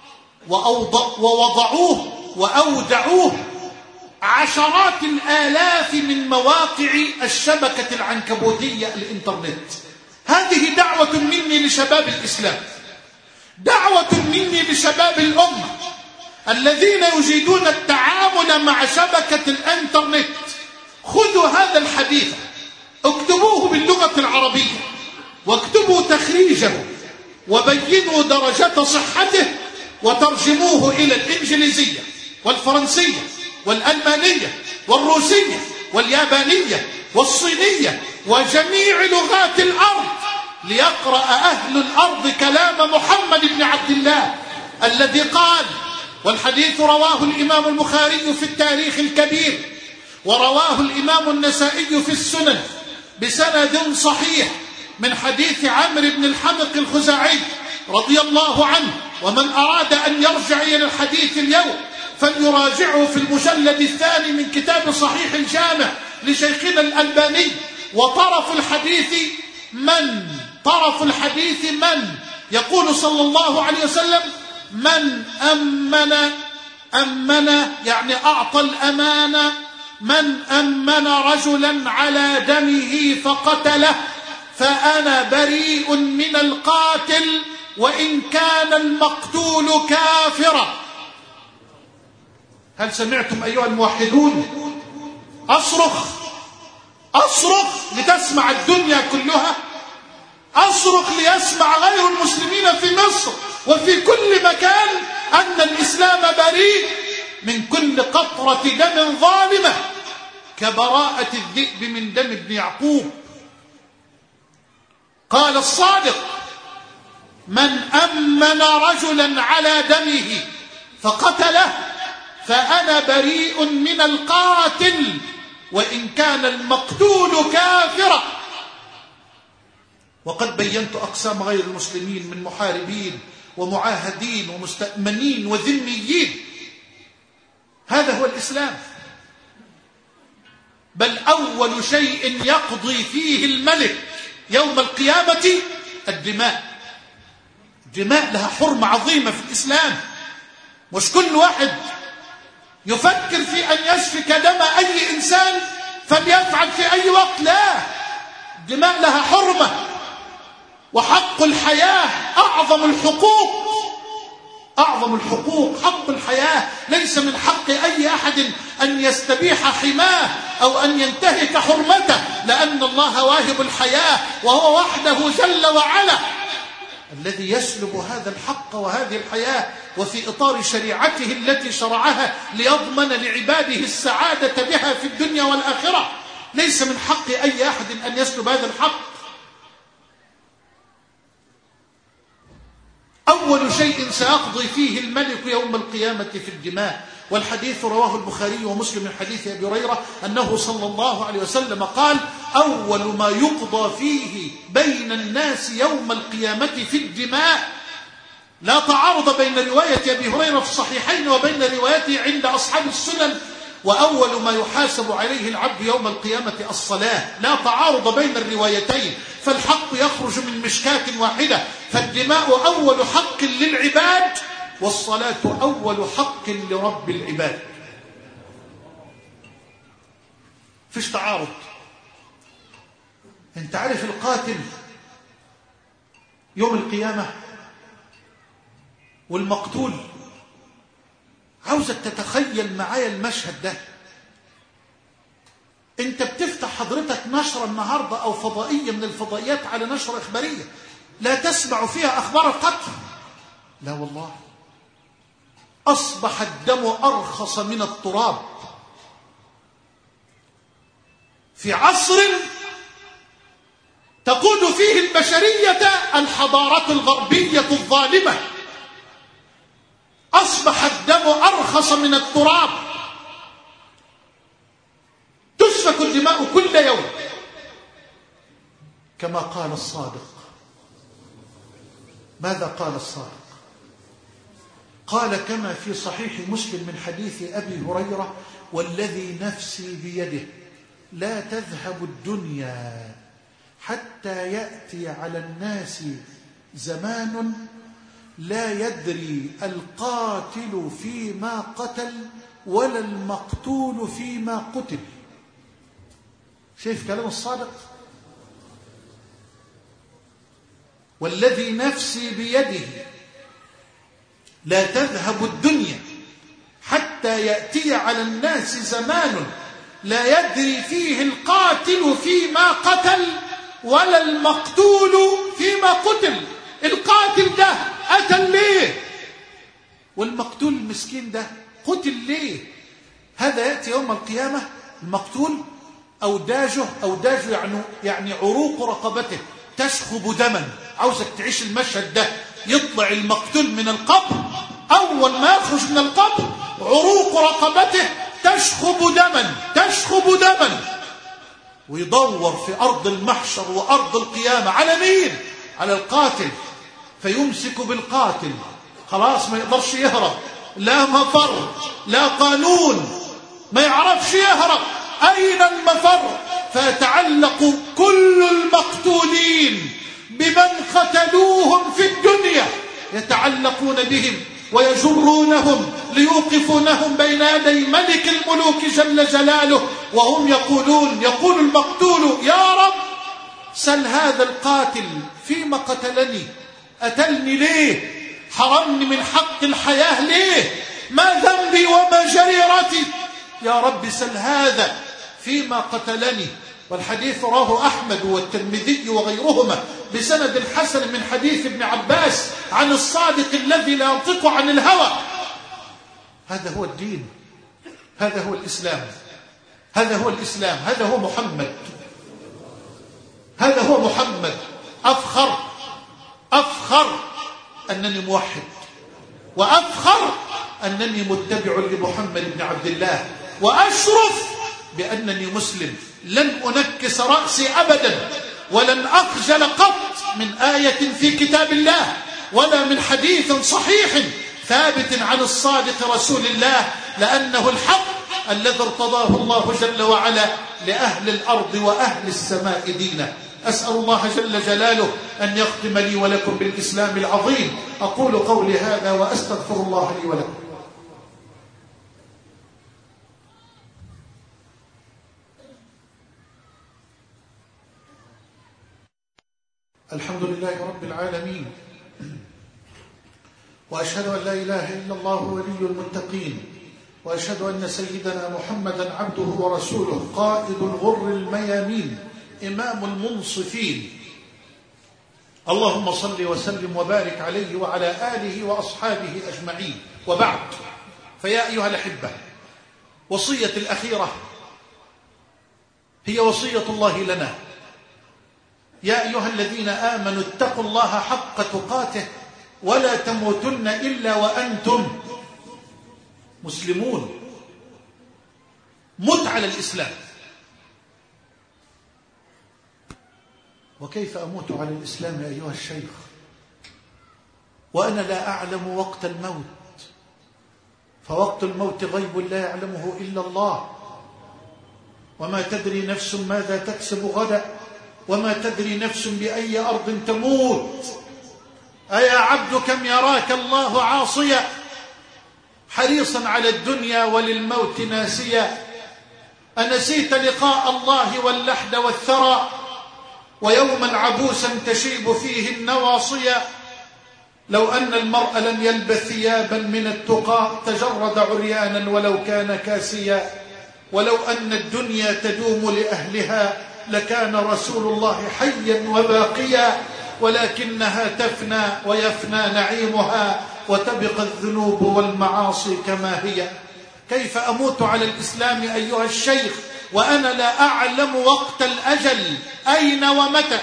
ووضعوه وأودعوه عشرات الآلاف من مواقع الشبكة العنكبوتية الإنترنت. هذه دعوة مني لشباب الإسلام، دعوة مني لشباب الأمة الذين يجيدون التعامل مع شبكة الإنترنت. خذوا هذا الحديث، اكتبوه باللغة العربية واكتبوا تخريجه وبينوا درجة صحته وترجموه إلى الإنجليزية والفرنسية والألمانية والروسية واليابانية والصينية وجميع لغات الأرض، ليقرأ أهل الأرض كلام محمد بن عبد الله الذي قال، والحديث رواه الإمام البخاري في التاريخ الكبير ورواه الإمام النسائي في السنن بسند صحيح من حديث عمرو بن الحمق الخزاعي رضي الله عنه. ومن أراد أن يرجع إلى الحديث اليوم فليراجعه في المجلد الثاني من كتاب صحيح الجامع لشيخنا الألباني. وطرف الحديث من طرف الحديث من يقول صلى الله عليه وسلم: من أمن أمن يعني أعطى الأمانة، من أمن رجلا على دمه فقتله فأنا بريء من القاتل وإن كان المقتول كافرا. هل سمعتم أيها الموحدون؟ أصرخ أصرخ لتسمع الدنيا كلها، أصرخ ليسمع غير المسلمين في مصر وفي كل مكان أن الإسلام بريء من كل قطرة دم ظالمة كبراءة الذئب من دم ابن يعقوب. قال الصادق: من أمن رجلا على دمه فقتله فأنا بريء من القاتل وإن كان المقتول كافرا. وقد بينت أقسام غير المسلمين من محاربين ومعاهدين ومستأمنين وذميين. هذا هو الإسلام. بل أول شيء يقضي فيه الملك يوم القيامة الدماء. الدماء لها حرمة عظيمة في الإسلام، مش كل واحد يفكر في أن يسفك دم أي إنسان فليفعل في أي وقت. لا، الدماء لها حرمة، وحق الحياة أعظم الحقوق. أعظم الحقوق حق الحياة. ليس من حق أي أحد أن يستبيح حماه أو أن ينتهك حرمته، لأن الله واهب الحياة وهو وحده جل وعلا الذي يسلب هذا الحق وهذه الحياة، وفي إطار شريعته التي شرعها ليضمن لعباده السعادة بها في الدنيا والآخرة. ليس من حق أي أحد أن يسلب هذا الحق. أول شيء سيقضي فيه الملك يوم القيامة في الدماء. والحديث رواه البخاري ومسلم من حديث أبي هريرة أنه صلى الله عليه وسلم قال: أول ما يقضى فيه بين الناس يوم القيامة في الدماء. لا تعارض بين رواية أبي هريرة في الصحيحين وبين روايته عند أصحاب السنن. وأول ما يحاسب عليه العبد يوم القيامة الصلاة. لا تعارض بين الروايتين، فالحق يخرج من مشكاة واحدة. فالدماء أول حق للعباد، والصلاة أول حق لرب العباد. فيش تعارض. انت عارف القاتل يوم القيامة والمقتول؟ عاوزك تتخيل معايا المشهد ده. انت بتفتح حضرتك نشرة النهاردة او فضائية من الفضائيات على نشرة اخبارية، لا تسمع فيها اخبار القتل. لا والله، اصبح الدم ارخص من التراب في عصر تقود فيه البشرية الحضارة الغربية الظالمة. أصبح الدم أرخص من التراب، تسفك الدماء كل يوم كما قال الصادق. ماذا قال الصادق؟ قال كما في صحيح مسلم من حديث أبي هريرة: والذي نفسي بيده لا تذهب الدنيا حتى يأتي على الناس زمان لا يدري القاتل فيما قتل ولا المقتول فيما قتل. شايف كلام الصادق؟ والذي نفسي بيده لا تذهب الدنيا حتى يأتي على الناس زمان لا يدري فيه القاتل فيما قتل ولا المقتول فيما قتل. القاتل ده قتل ليه؟ والمقتول المسكين ده قتل ليه؟ هذا يأتي يوم القيامة المقتول أوداجه أوداجه يعني يعني عروق رقبته تشخب دما. عاوزك تعيش المشهد ده. يطلع المقتول من القبر، أول ما يخرج من القبر عروق رقبته تشخب دما تشخب دما، ويدور في أرض المحشر وأرض القيامة على مين؟ على القاتل. فيمسك بالقاتل، خلاص ما يقدرش يهرب، لا مفر لا قانون، ما يعرفش يهرب. أين المفر؟ فيتعلق كل المقتولين بمن قتلوهم في الدنيا، يتعلقون بهم ويجرونهم ليوقفونهم بين يدي ملك الملوك جل جلاله، وهم يقولون يقول المقتول: يا رب سل هذا القاتل فيما قتلني، قتلني ليه؟ حرمني من حق الحياة ليه؟ ما ذنبي وما جريرتي؟ يا رب سل هذا فيما قتلني. والحديث رواه أحمد والترمذي وغيرهما بسند حسن من حديث ابن عباس عن الصادق الذي لا ينطق عن الهوى. هذا هو الدين، هذا هو الإسلام، هذا هو الإسلام، هذا هو محمد، هذا هو محمد. أفخر أفخر أنني موحد، وأفخر أنني متبع لمحمد بن عبد الله، وأشرف بأنني مسلم. لن أنكس رأسي أبدا، ولن أخجل قط من آية في كتاب الله ولا من حديث صحيح ثابت عن الصادق رسول الله، لأنه الحق الذي ارتضاه الله جل وعلا لأهل الأرض وأهل السماء دينا. أسأل الله جل جلاله أن يختم لي ولكم بالإسلام العظيم. أقول قولي هذا وأستغفر الله لي ولكم. الحمد لله رب العالمين، وأشهد أن لا إله إلا الله ولي المتقين، وأشهد أن سيدنا محمدا عبده ورسوله قائد الغر الميامين إمام المنصفين. اللهم صل وسلم وبارك عليه وعلى آله وأصحابه أجمعين، وبعد. فيا أيها الأحبة، وصية الأخيرة هي وصية الله لنا. يا أيها الذين آمنوا اتقوا الله حق تقاته ولا تموتن إلا وأنتم مسلمون. مت على الإسلام. وكيف أموت على الإسلام يا أيها الشيخ وأنا لا أعلم وقت الموت؟ فوقت الموت غيب لا يعلمه إلا الله. وما تدري نفس ماذا تكسب غدا وما تدري نفس بأي أرض تموت. أيا عبد كم يراك الله عاصيا حريصا على الدنيا وللموت ناسيا. أنسيت لقاء الله واللحد والثرى ويوما عبوسا تشيب فيه النواصيا. لو أن المرء لم يلبث ثيابا من التقى تجرد عريانا ولو كان كاسيا. ولو أن الدنيا تدوم لأهلها لكان رسول الله حيا وباقيا. ولكنها تفنى ويفنى نعيمها وتبقى الذنوب والمعاصي كما هي. كيف أموت على الإسلام أيها الشيخ وأنا لا أعلم وقت الأجل أين ومتى؟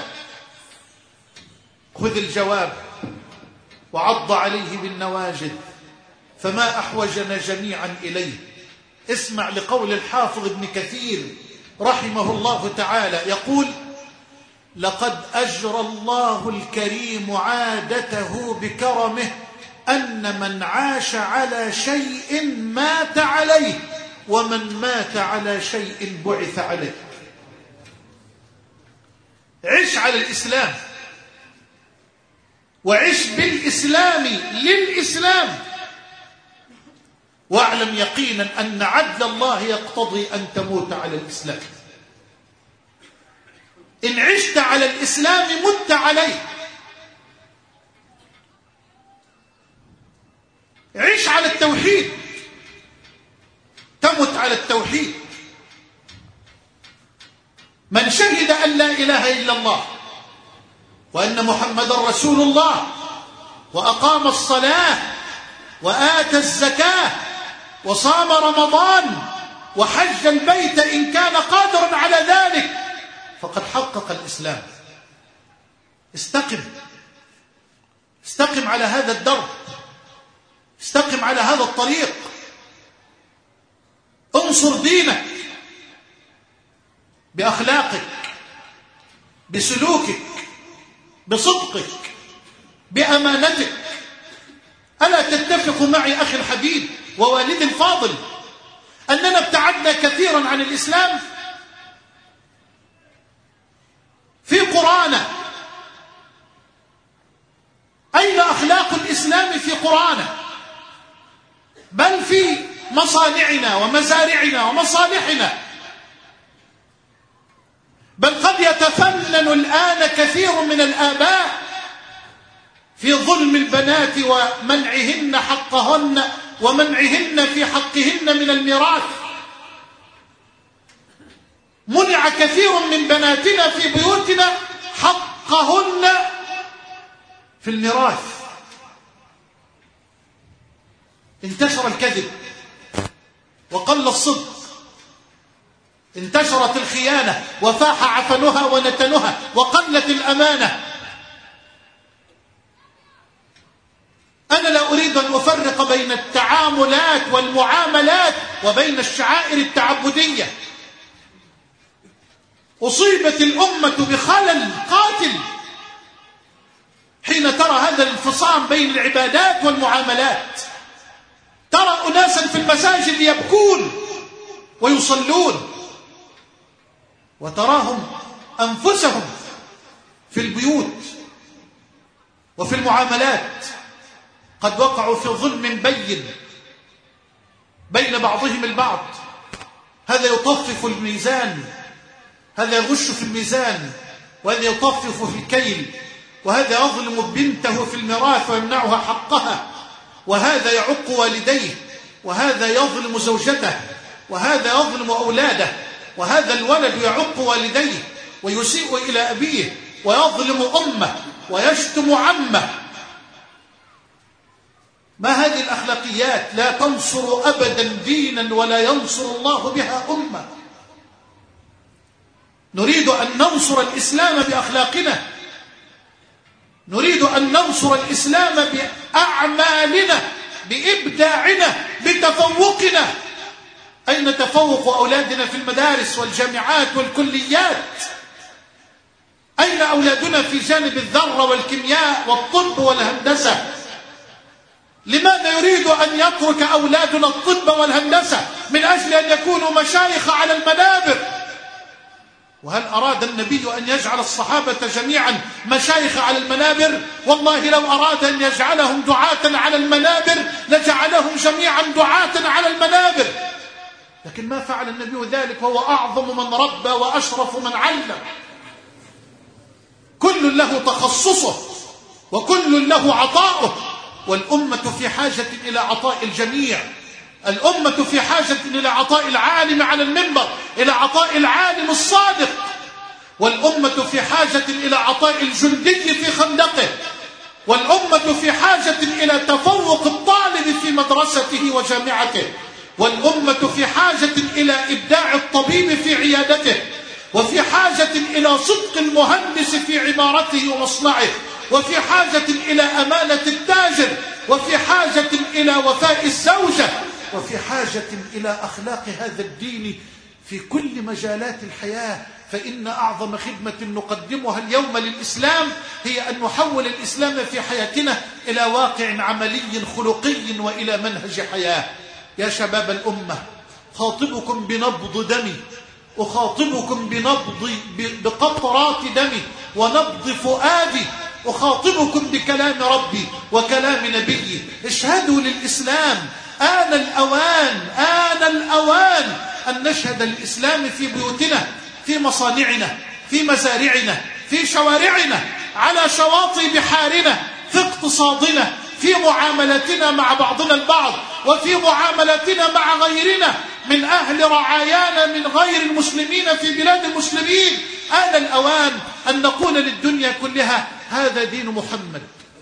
خذ الجواب وعض عليه بالنواجذ فما أحوجنا جميعا إليه. اسمع لقول الحافظ ابن كثير رحمه الله تعالى يقول: لقد أجرى الله الكريم عادته بكرمه أن من عاش على شيء مات عليه ومن مات على شيء بعث عليه. عش على الإسلام وعش بالإسلام للإسلام واعلم يقينا أن عدل الله يقتضي أن تموت على الإسلام. إن عشت على الإسلام مت عليه. عش على التوحيد تمت على التوحيد. من شهد أن لا إله إلا الله وأن محمدا رسول الله وأقام الصلاة وآتى الزكاة وصام رمضان وحج البيت إن كان قادرا على ذلك فقد حقق الإسلام. استقم استقم على هذا الدرب، استقم على هذا الطريق، انصر دينك بأخلاقك بسلوكك بصدقك بأمانتك. ألا تتفق معي أخي الحبيب ووالدي الفاضل أننا ابتعدنا كثيرا عن الإسلام؟ في قرآن أين أخلاق الإسلام في قرآن؟ بل في مصانعنا ومزارعنا ومصالحنا. بل قد يتفنن الآن كثير من الآباء في ظلم البنات ومنعهن حقهن ومنعهن في حقهن من الميراث. منع كثير من بناتنا في بيوتنا حقهن في الميراث. انتشر الكذب وقل الصدق، انتشرت الخيانة وفاح عفنها ونتنها وقلت الأمانة. أنا لا أريد أن أفرق بين التعاملات والمعاملات وبين الشعائر التعبدية. أصيبت الأمة بخلل قاتل حين ترى هذا الانفصام بين العبادات والمعاملات. ترى أناسا في المساجد يبكون ويصلون وتراهم أنفسهم في البيوت وفي المعاملات قد وقعوا في ظلم بين بين بعضهم البعض. هذا يطفف الميزان، هذا يغش في الميزان، وهذا يطفف في الكيل، وهذا يظلم بنته في الميراث ويمنعها حقها، وهذا يعق والديه، وهذا يظلم زوجته، وهذا يظلم أولاده، وهذا الولد يعق والديه ويسيء إلى أبيه ويظلم أمه ويشتم عمه. ما هذه الأخلاقيات؟ لا تنصر أبدا دينا ولا ينصر الله بها أمة. نريد أن ننصر الإسلام بأخلاقنا، نريد أن ننصر الإسلام بأعمالنا، بإبداعنا، بتفوقنا. أين تفوق أولادنا في المدارس والجامعات والكليات؟ أين أولادنا في جانب الذرة والكيمياء والطب والهندسة؟ لماذا يريد أن يترك أولادنا الطب والهندسة من أجل أن يكونوا مشايخ على المنابر؟ وهل أراد النبي أن يجعل الصحابة جميعا مشايخ على المنابر؟ والله لو أراد أن يجعلهم دعاة على المنابر لجعلهم جميعا دعاة على المنابر، لكن ما فعل النبي ذلك، وهو أعظم من ربى وأشرف من علم. كل له تخصصه وكل له عطاؤه، والأمة في حاجة إلى عطاء الجميع. الأمة في حاجة إلى عطاء العالم على المنبر، إلى عطاء العالم الصادق، والأمة في حاجة إلى عطاء الجندي في خندقه، والأمة في حاجة إلى تفوق الطالب في مدرسته وجامعته، والأمة في حاجة إلى إبداع الطبيب في عيادته، وفي حاجة إلى صدق المهندس في عمارته ومصنعه، وفي حاجة إلى أمانة التاجر، وفي حاجة إلى وفاء الزوجة، وفي حاجة إلى أخلاق هذا الدين في كل مجالات الحياة. فإن أعظم خدمة نقدمها اليوم للإسلام هي أن نحول الإسلام في حياتنا إلى واقع عملي خلقي وإلى منهج حياة. يا شباب الأمة، خاطبكم بنبض دمي، أخاطبكم بنبض بقطرات دمي ونبض فؤادي، أخاطبكم بكلام ربي وكلام نبيي. اشهدوا للإسلام. آن الأوان، آن الأوان أن نشهد الإسلام في بيوتنا، في مصانعنا، في مزارعنا، في شوارعنا، على شواطئ بحارنا، في اقتصادنا، في معاملتنا مع بعضنا البعض، وفي معاملتنا مع غيرنا من أهل رعايانا من غير المسلمين في بلاد المسلمين. آن الأوان أن نقول للدنيا كلها: هذا دين محمد،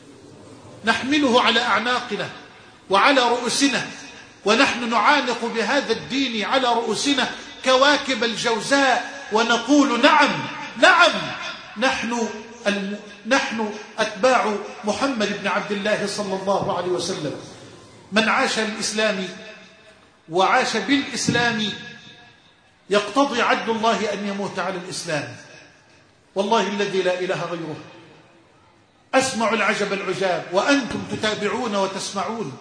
نحمله على أعناقنا وعلى رؤوسنا، ونحن نعانق بهذا الدين على رؤوسنا كواكب الجوزاء، ونقول: نعم نعم، نحن الم... نحن أتباع محمد بن عبد الله صلى الله عليه وسلم. من عاش الإسلام وعاش بالإسلام يقتضي عدل الله أن يموت على الإسلام. والله الذي لا إله غيره، أسمع العجب العجاب وأنتم تتابعون وتسمعون.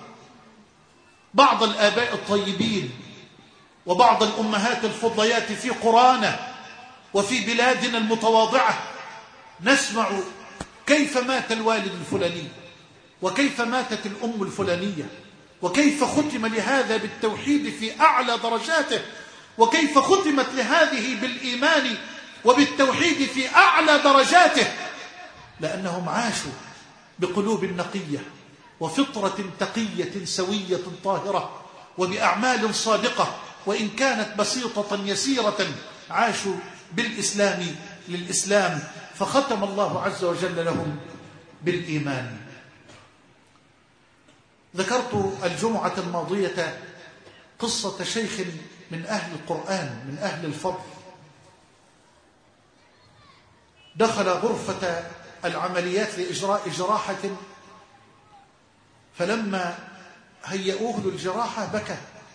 بعض الآباء الطيبين وبعض الأمهات الفضيات في قرانا وفي بلادنا المتواضعة نسمع كيف مات الوالد الفلاني، وكيف ماتت الأم الفلانية، وكيف ختم لهذا بالتوحيد في أعلى درجاته، وكيف ختمت لهذه بالإيمان وبالتوحيد في أعلى درجاته، لأنهم عاشوا بقلوب نقية وفطرة تقية سوية طاهرة وبأعمال صادقة، وإن كانت بسيطة يسيرة عاشوا بالإسلام للإسلام، فختم الله عز وجل لهم بالإيمان. ذكرت الجمعة الماضية قصة شيخ من أهل القرآن، من أهل الفضل، دخل غرفة العمليات لإجراء جراحة، فلما هيئوه للجراحة بكى،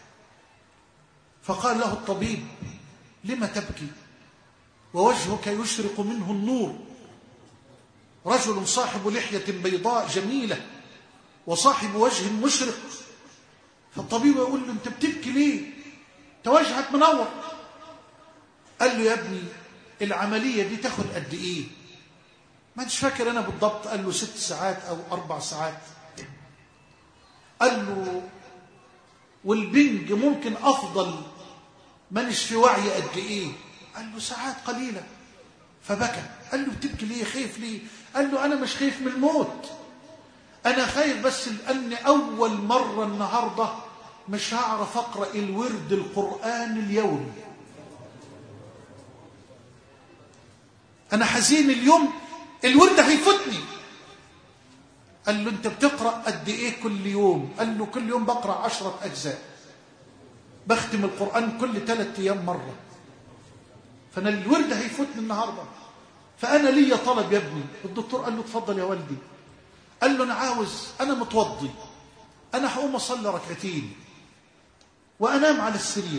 فقال له الطبيب: لم تبكي ووجهك يشرق منه النور؟ رجل صاحب لحية بيضاء جميلة وصاحب وجه مشرق. فالطبيب يقول له: انت بتبكي ليه؟ انت وجهك منور. قال له: يا ابني العملية دي تاخد قد ايه؟ ما انتش فاكر انا بالضبط. قال له: ست ساعات او اربع ساعات. قال له: والبنج ممكن افضل مانيش في وعي قد ايه؟ قال له: ساعات قليلة. فبكى. قال له: بتبكي ليه؟ خايف ليه؟ قال له: انا مش خايف من الموت، انا خايف بس لان اول مرة النهاردة مش هعرف اقرأ الورد القرآن اليومي. انا حزين اليوم، الورد هيفوتني. قال له: انت بتقرأ قد ايه كل يوم؟ قال له: كل يوم بقرأ عشرة اجزاء، بختم القرآن كل ثلاث ايام مرة، فانا الورد هيفوتني النهاردة. فأنا لي طلب يا ابني. الدكتور قال له اتفضل يا والدي. قال له أنا عاوز، أنا متوضي، أنا هقوم أصلي ركعتين وأنام على السرير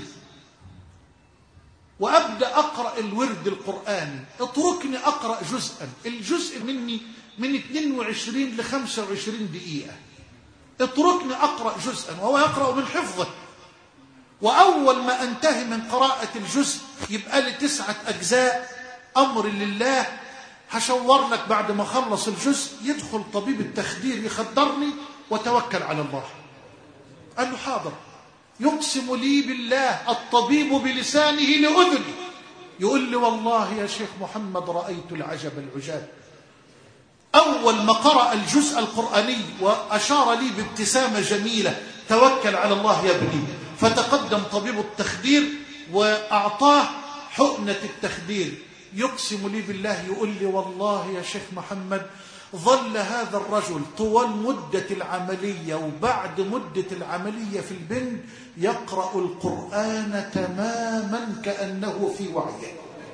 وأبدأ أقرأ الورد القرآني، اتركني أقرأ جزءا، الجزء مني من اثنين وعشرين لخمسة وعشرين دقيقة، اتركني أقرأ جزءا. وهو يقرأ من حفظه، وأول ما أنتهي من قراءة الجزء يبقى لي تسعة أجزاء أمر لله، هشور لك بعد ما خلص الجزء. يدخل طبيب التخدير يخدرني وتوكل على الله. قال له حاضر. يقسم لي بالله الطبيب بلسانه لأذني، يقول لي والله يا شيخ محمد رأيت العجب العجاب. أول ما قرأ الجزء القرآني وأشار لي بابتسامة جميلة، توكل على الله يا ابني. فتقدم طبيب التخدير وأعطاه حقنة التخدير. يقسم لي بالله يقول لي والله يا شيخ محمد ظل هذا الرجل طوال مدة العملية وبعد مدة العملية في البنج يقرأ القرآن تماما كأنه في وعيه.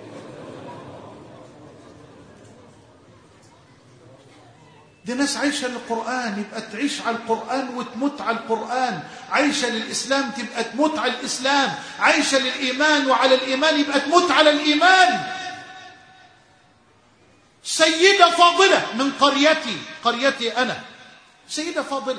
دي ناس عايشة للقرآن، يبقى تعيش على القرآن وتموت على القرآن. عايشة للإسلام تبقى تموت على الإسلام. عايشة للإيمان وعلى الإيمان يبقى تموت على الإيمان. سيدة فاضلة من قريتي، قريتي أنا، سيدة فاضلة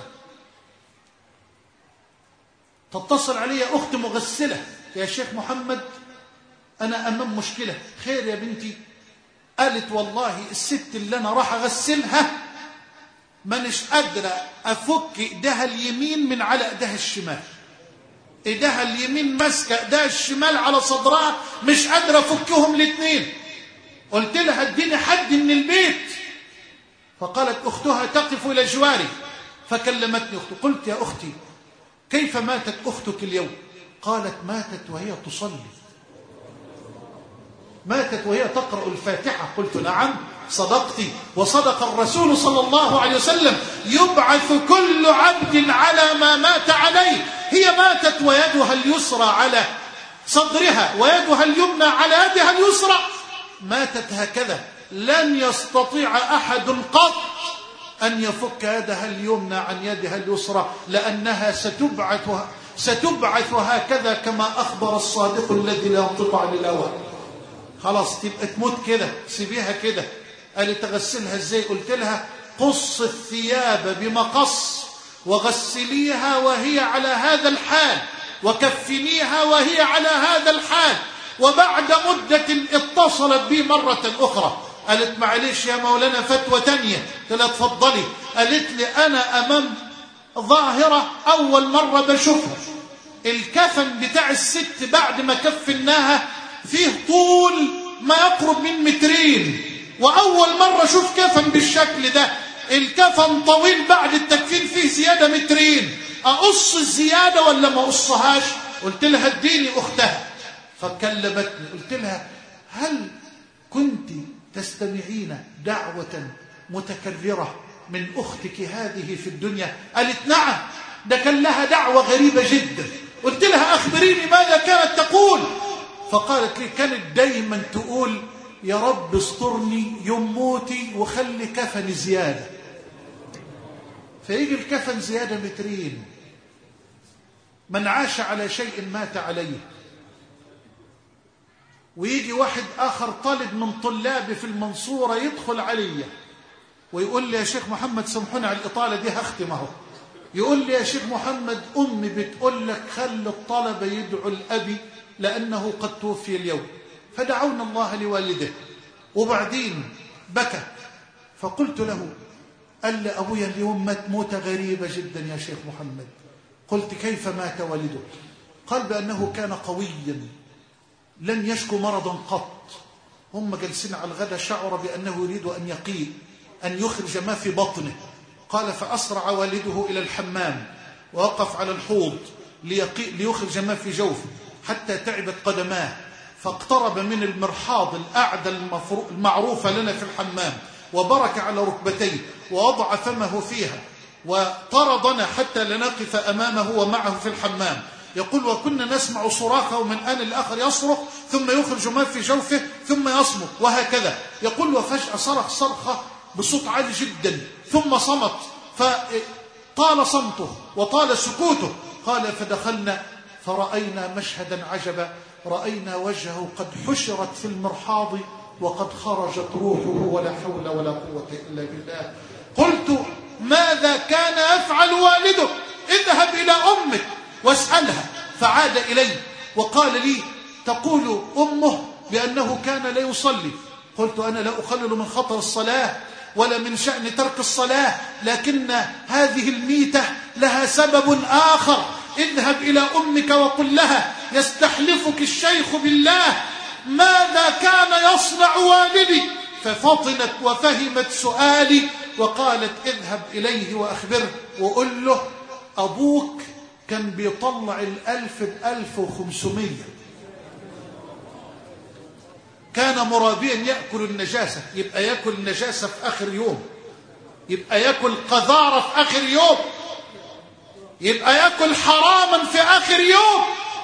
تتصل علي أخت مغسلة، يا شيخ محمد أنا أمام مشكلة. خير يا بنتي؟ قالت والله الست اللي أنا راح أغسلها مانيش قادرة أفك إيدها اليمين من على إيدها الشمال، إيدها اليمين ماسكة إيدها الشمال على صدرها، مش قادرة أفكهم الاثنين. قلت لها اديني حد من البيت، فقالت أختها تقف إلى جواري فكلمتني أختي. قلت يا أختي كيف ماتت أختك اليوم؟ قالت ماتت وهي تصلي، ماتت وهي تقرأ الفاتحة. قلت نعم صدقتي وصدق الرسول صلى الله عليه وسلم، يبعث كل عبد على ما مات عليه. هي ماتت ويدها اليسرى على صدرها ويدها اليمنى على يدها اليسرى، ماتت هكذا. لن يستطيع أحد قط أن يفك يدها اليمنى عن يدها اليسرى، لأنها ستبعث ستبعث هكذا كما أخبر الصادق الذي لا ينطق عن الهوى. خلاص تبقى تموت كده، سيبيها كده. قالت تغسلها ازاي؟ قلت لها قص الثياب بمقص وغسليها وهي على هذا الحال، وكفنيها وهي على هذا الحال. وبعد مدة اتصلت بي مرة أخرى، قالت معلش يا مولانا فتوى تانية. قلت لها اتفضلي. قالت لي أنا أمام ظاهرة أول مرة بشوفها، الكفن بتاع الست بعد ما كفناها فيه طول ما يقرب من مترين، وأول مرة أشوف كفن بالشكل ده. الكفن طويل بعد التكفين فيه زيادة مترين، أقص الزيادة ولا ما أقصهاش؟ قلت لها اديني أختها. فكلمتني قلت لها هل كنت تستمعين دعوة متكررة من أختك هذه في الدنيا؟ قالت نعم، ده كان لها دعوة غريبة جدا. قلت لها أخبريني ماذا كانت تقول؟ فقالت لي كانت دايما تقول يا رب استرني يوم موتي وخلي كفن زيادة. فيجي الكفن زيادة مترين. من عاش على شيء مات عليه. ويجي واحد آخر طالب من طلابي في المنصورة يدخل علي ويقول لي يا شيخ محمد سامحوني على الإطالة دي هختمه. يقول لي يا شيخ محمد أمي بتقول لك خلي الطلبة يدعوا الأبي لأنه قد توفي اليوم، فدعونا الله لوالده. وبعدين بكى. فقلت له قال لي أبويا اليوم مات موتة غريبة جدا يا شيخ محمد. قلت كيف مات والده؟ قال بأنه كان قويا لن يشكو مرضا قط. هم جالسين على الغداء شعر بأنه يريد أن يقي أن يخرج ما في بطنه. قال فأسرع والده إلى الحمام ووقف على الحوض ليقي ليخرج ما في جوفه حتى تعبت قدماه، فاقترب من المرحاض الأعدى المعروفة لنا في الحمام وبرك على ركبتيه ووضع فمه فيها وطردنا حتى لنقف أمامه ومعه في الحمام. يقول وكنا نسمع صراخه من آن لآخر يصرخ ثم يخرج ما في جوفه ثم يصمت وهكذا. يقول وفجأة صرخ صرخة بصوت عالي جدا ثم صمت، فطال صمته وطال سكوته. قال فدخلنا فرأينا مشهدا عجبا، رأينا وجهه قد حشرت في المرحاض وقد خرجت روحه ولا حول ولا قوة إلا بالله. قلت ماذا كان يفعل والدك؟ اذهب إلى أمك واسألها. فعاد إلي وقال لي تقول أمه بأنه كان لا يصلي. قلت أنا لا أخلل من خطر الصلاة ولا من شأن ترك الصلاة، لكن هذه الميتة لها سبب آخر. اذهب إلى أمك وقل لها يستحلفك الشيخ بالله ماذا كان يصنع والدي. ففطنت وفهمت سؤالي وقالت اذهب إليه وأخبره وقل له أبوك كان بيطلع الألف بألف وخمسمية، كان مرابيا يأكل النجاسة، يبقى يأكل النجاسة في آخر يوم، يبقى يأكل قذارة في آخر يوم، يبقى يأكل حراما في آخر يوم.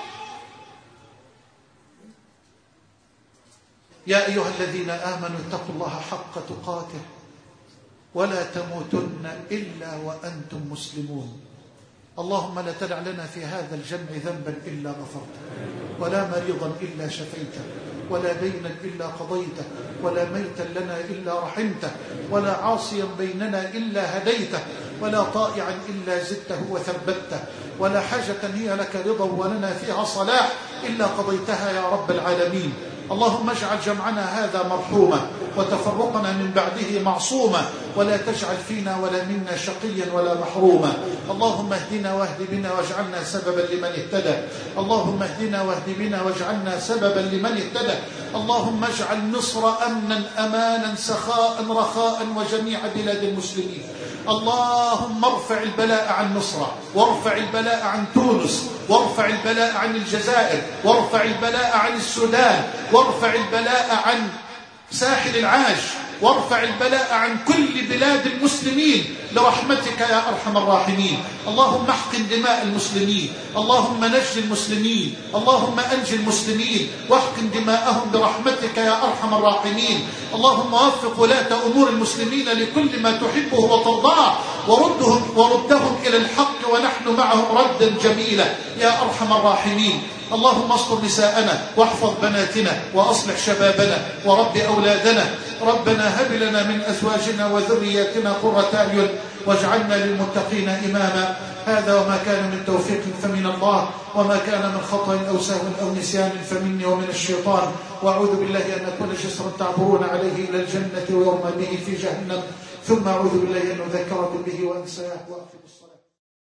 يا أيها الذين آمنوا اتقوا الله حق تقاته ولا تموتن إلا وأنتم مسلمون. اللهم لا تدع لنا في هذا الجمع ذنبا إلا غفرته، ولا مريضا إلا شفيته، ولا دينا إلا قضيته، ولا ميتا لنا إلا رحمته، ولا عاصيا بيننا إلا هديته، ولا طائعا إلا زدته وثبته، ولا حاجة هي لك رضا ولنا فيها صلاح إلا قضيتها يا رب العالمين. اللهم اجعل جمعنا هذا مرحوما وتفرقنا من بعده معصوما، ولا تجعل فينا ولا منا شقيا ولا محروما. اللهم اهدنا واهد بنا واجعلنا سببا لمن اهتدى. اللهم اهدنا واهد بنا واجعلنا سببا لمن اهتدى. اللهم اجعل مصر أمنا أمانا سخاء رخاء وجميع بلاد المسلمين. اللهم ارفع البلاء عن مصر، وارفع البلاء عن تونس، وارفع البلاء عن الجزائر، وارفع البلاء عن السودان، وارفع البلاء عن ساحل العاج، وارفع البلاء عن كل بلاد المسلمين برحمتك يا أرحم الراحمين. اللهم احقن دماء المسلمين، اللهم نج المسلمين، اللهم أنج المسلمين واحقن دماءهم برحمتك يا أرحم الراحمين. اللهم وفق ولاة أمور المسلمين لكل ما تحبه وترضاه، وردهم, وردهم إلى الحق ونحن معهم ردا جميلا يا أرحم الراحمين. اللهم استر نساءنا واحفظ بناتنا وأصلح شبابنا ورب أولادنا. ربنا هب لنا من أزواجنا وذرياتنا قرة أعين واجعلنا للمتقين إماما. هذا وما كان من توفيق فمن الله، وما كان من خطأ أو سهو أو نسيان فمني ومن الشيطان. وأعوذ بالله أن أكون جسرا تعبرون عليه إلى الجنة ويرمى به في جهنم، ثم أعوذ بالله أن أذكركم به وأنساه وأقم الصلاة.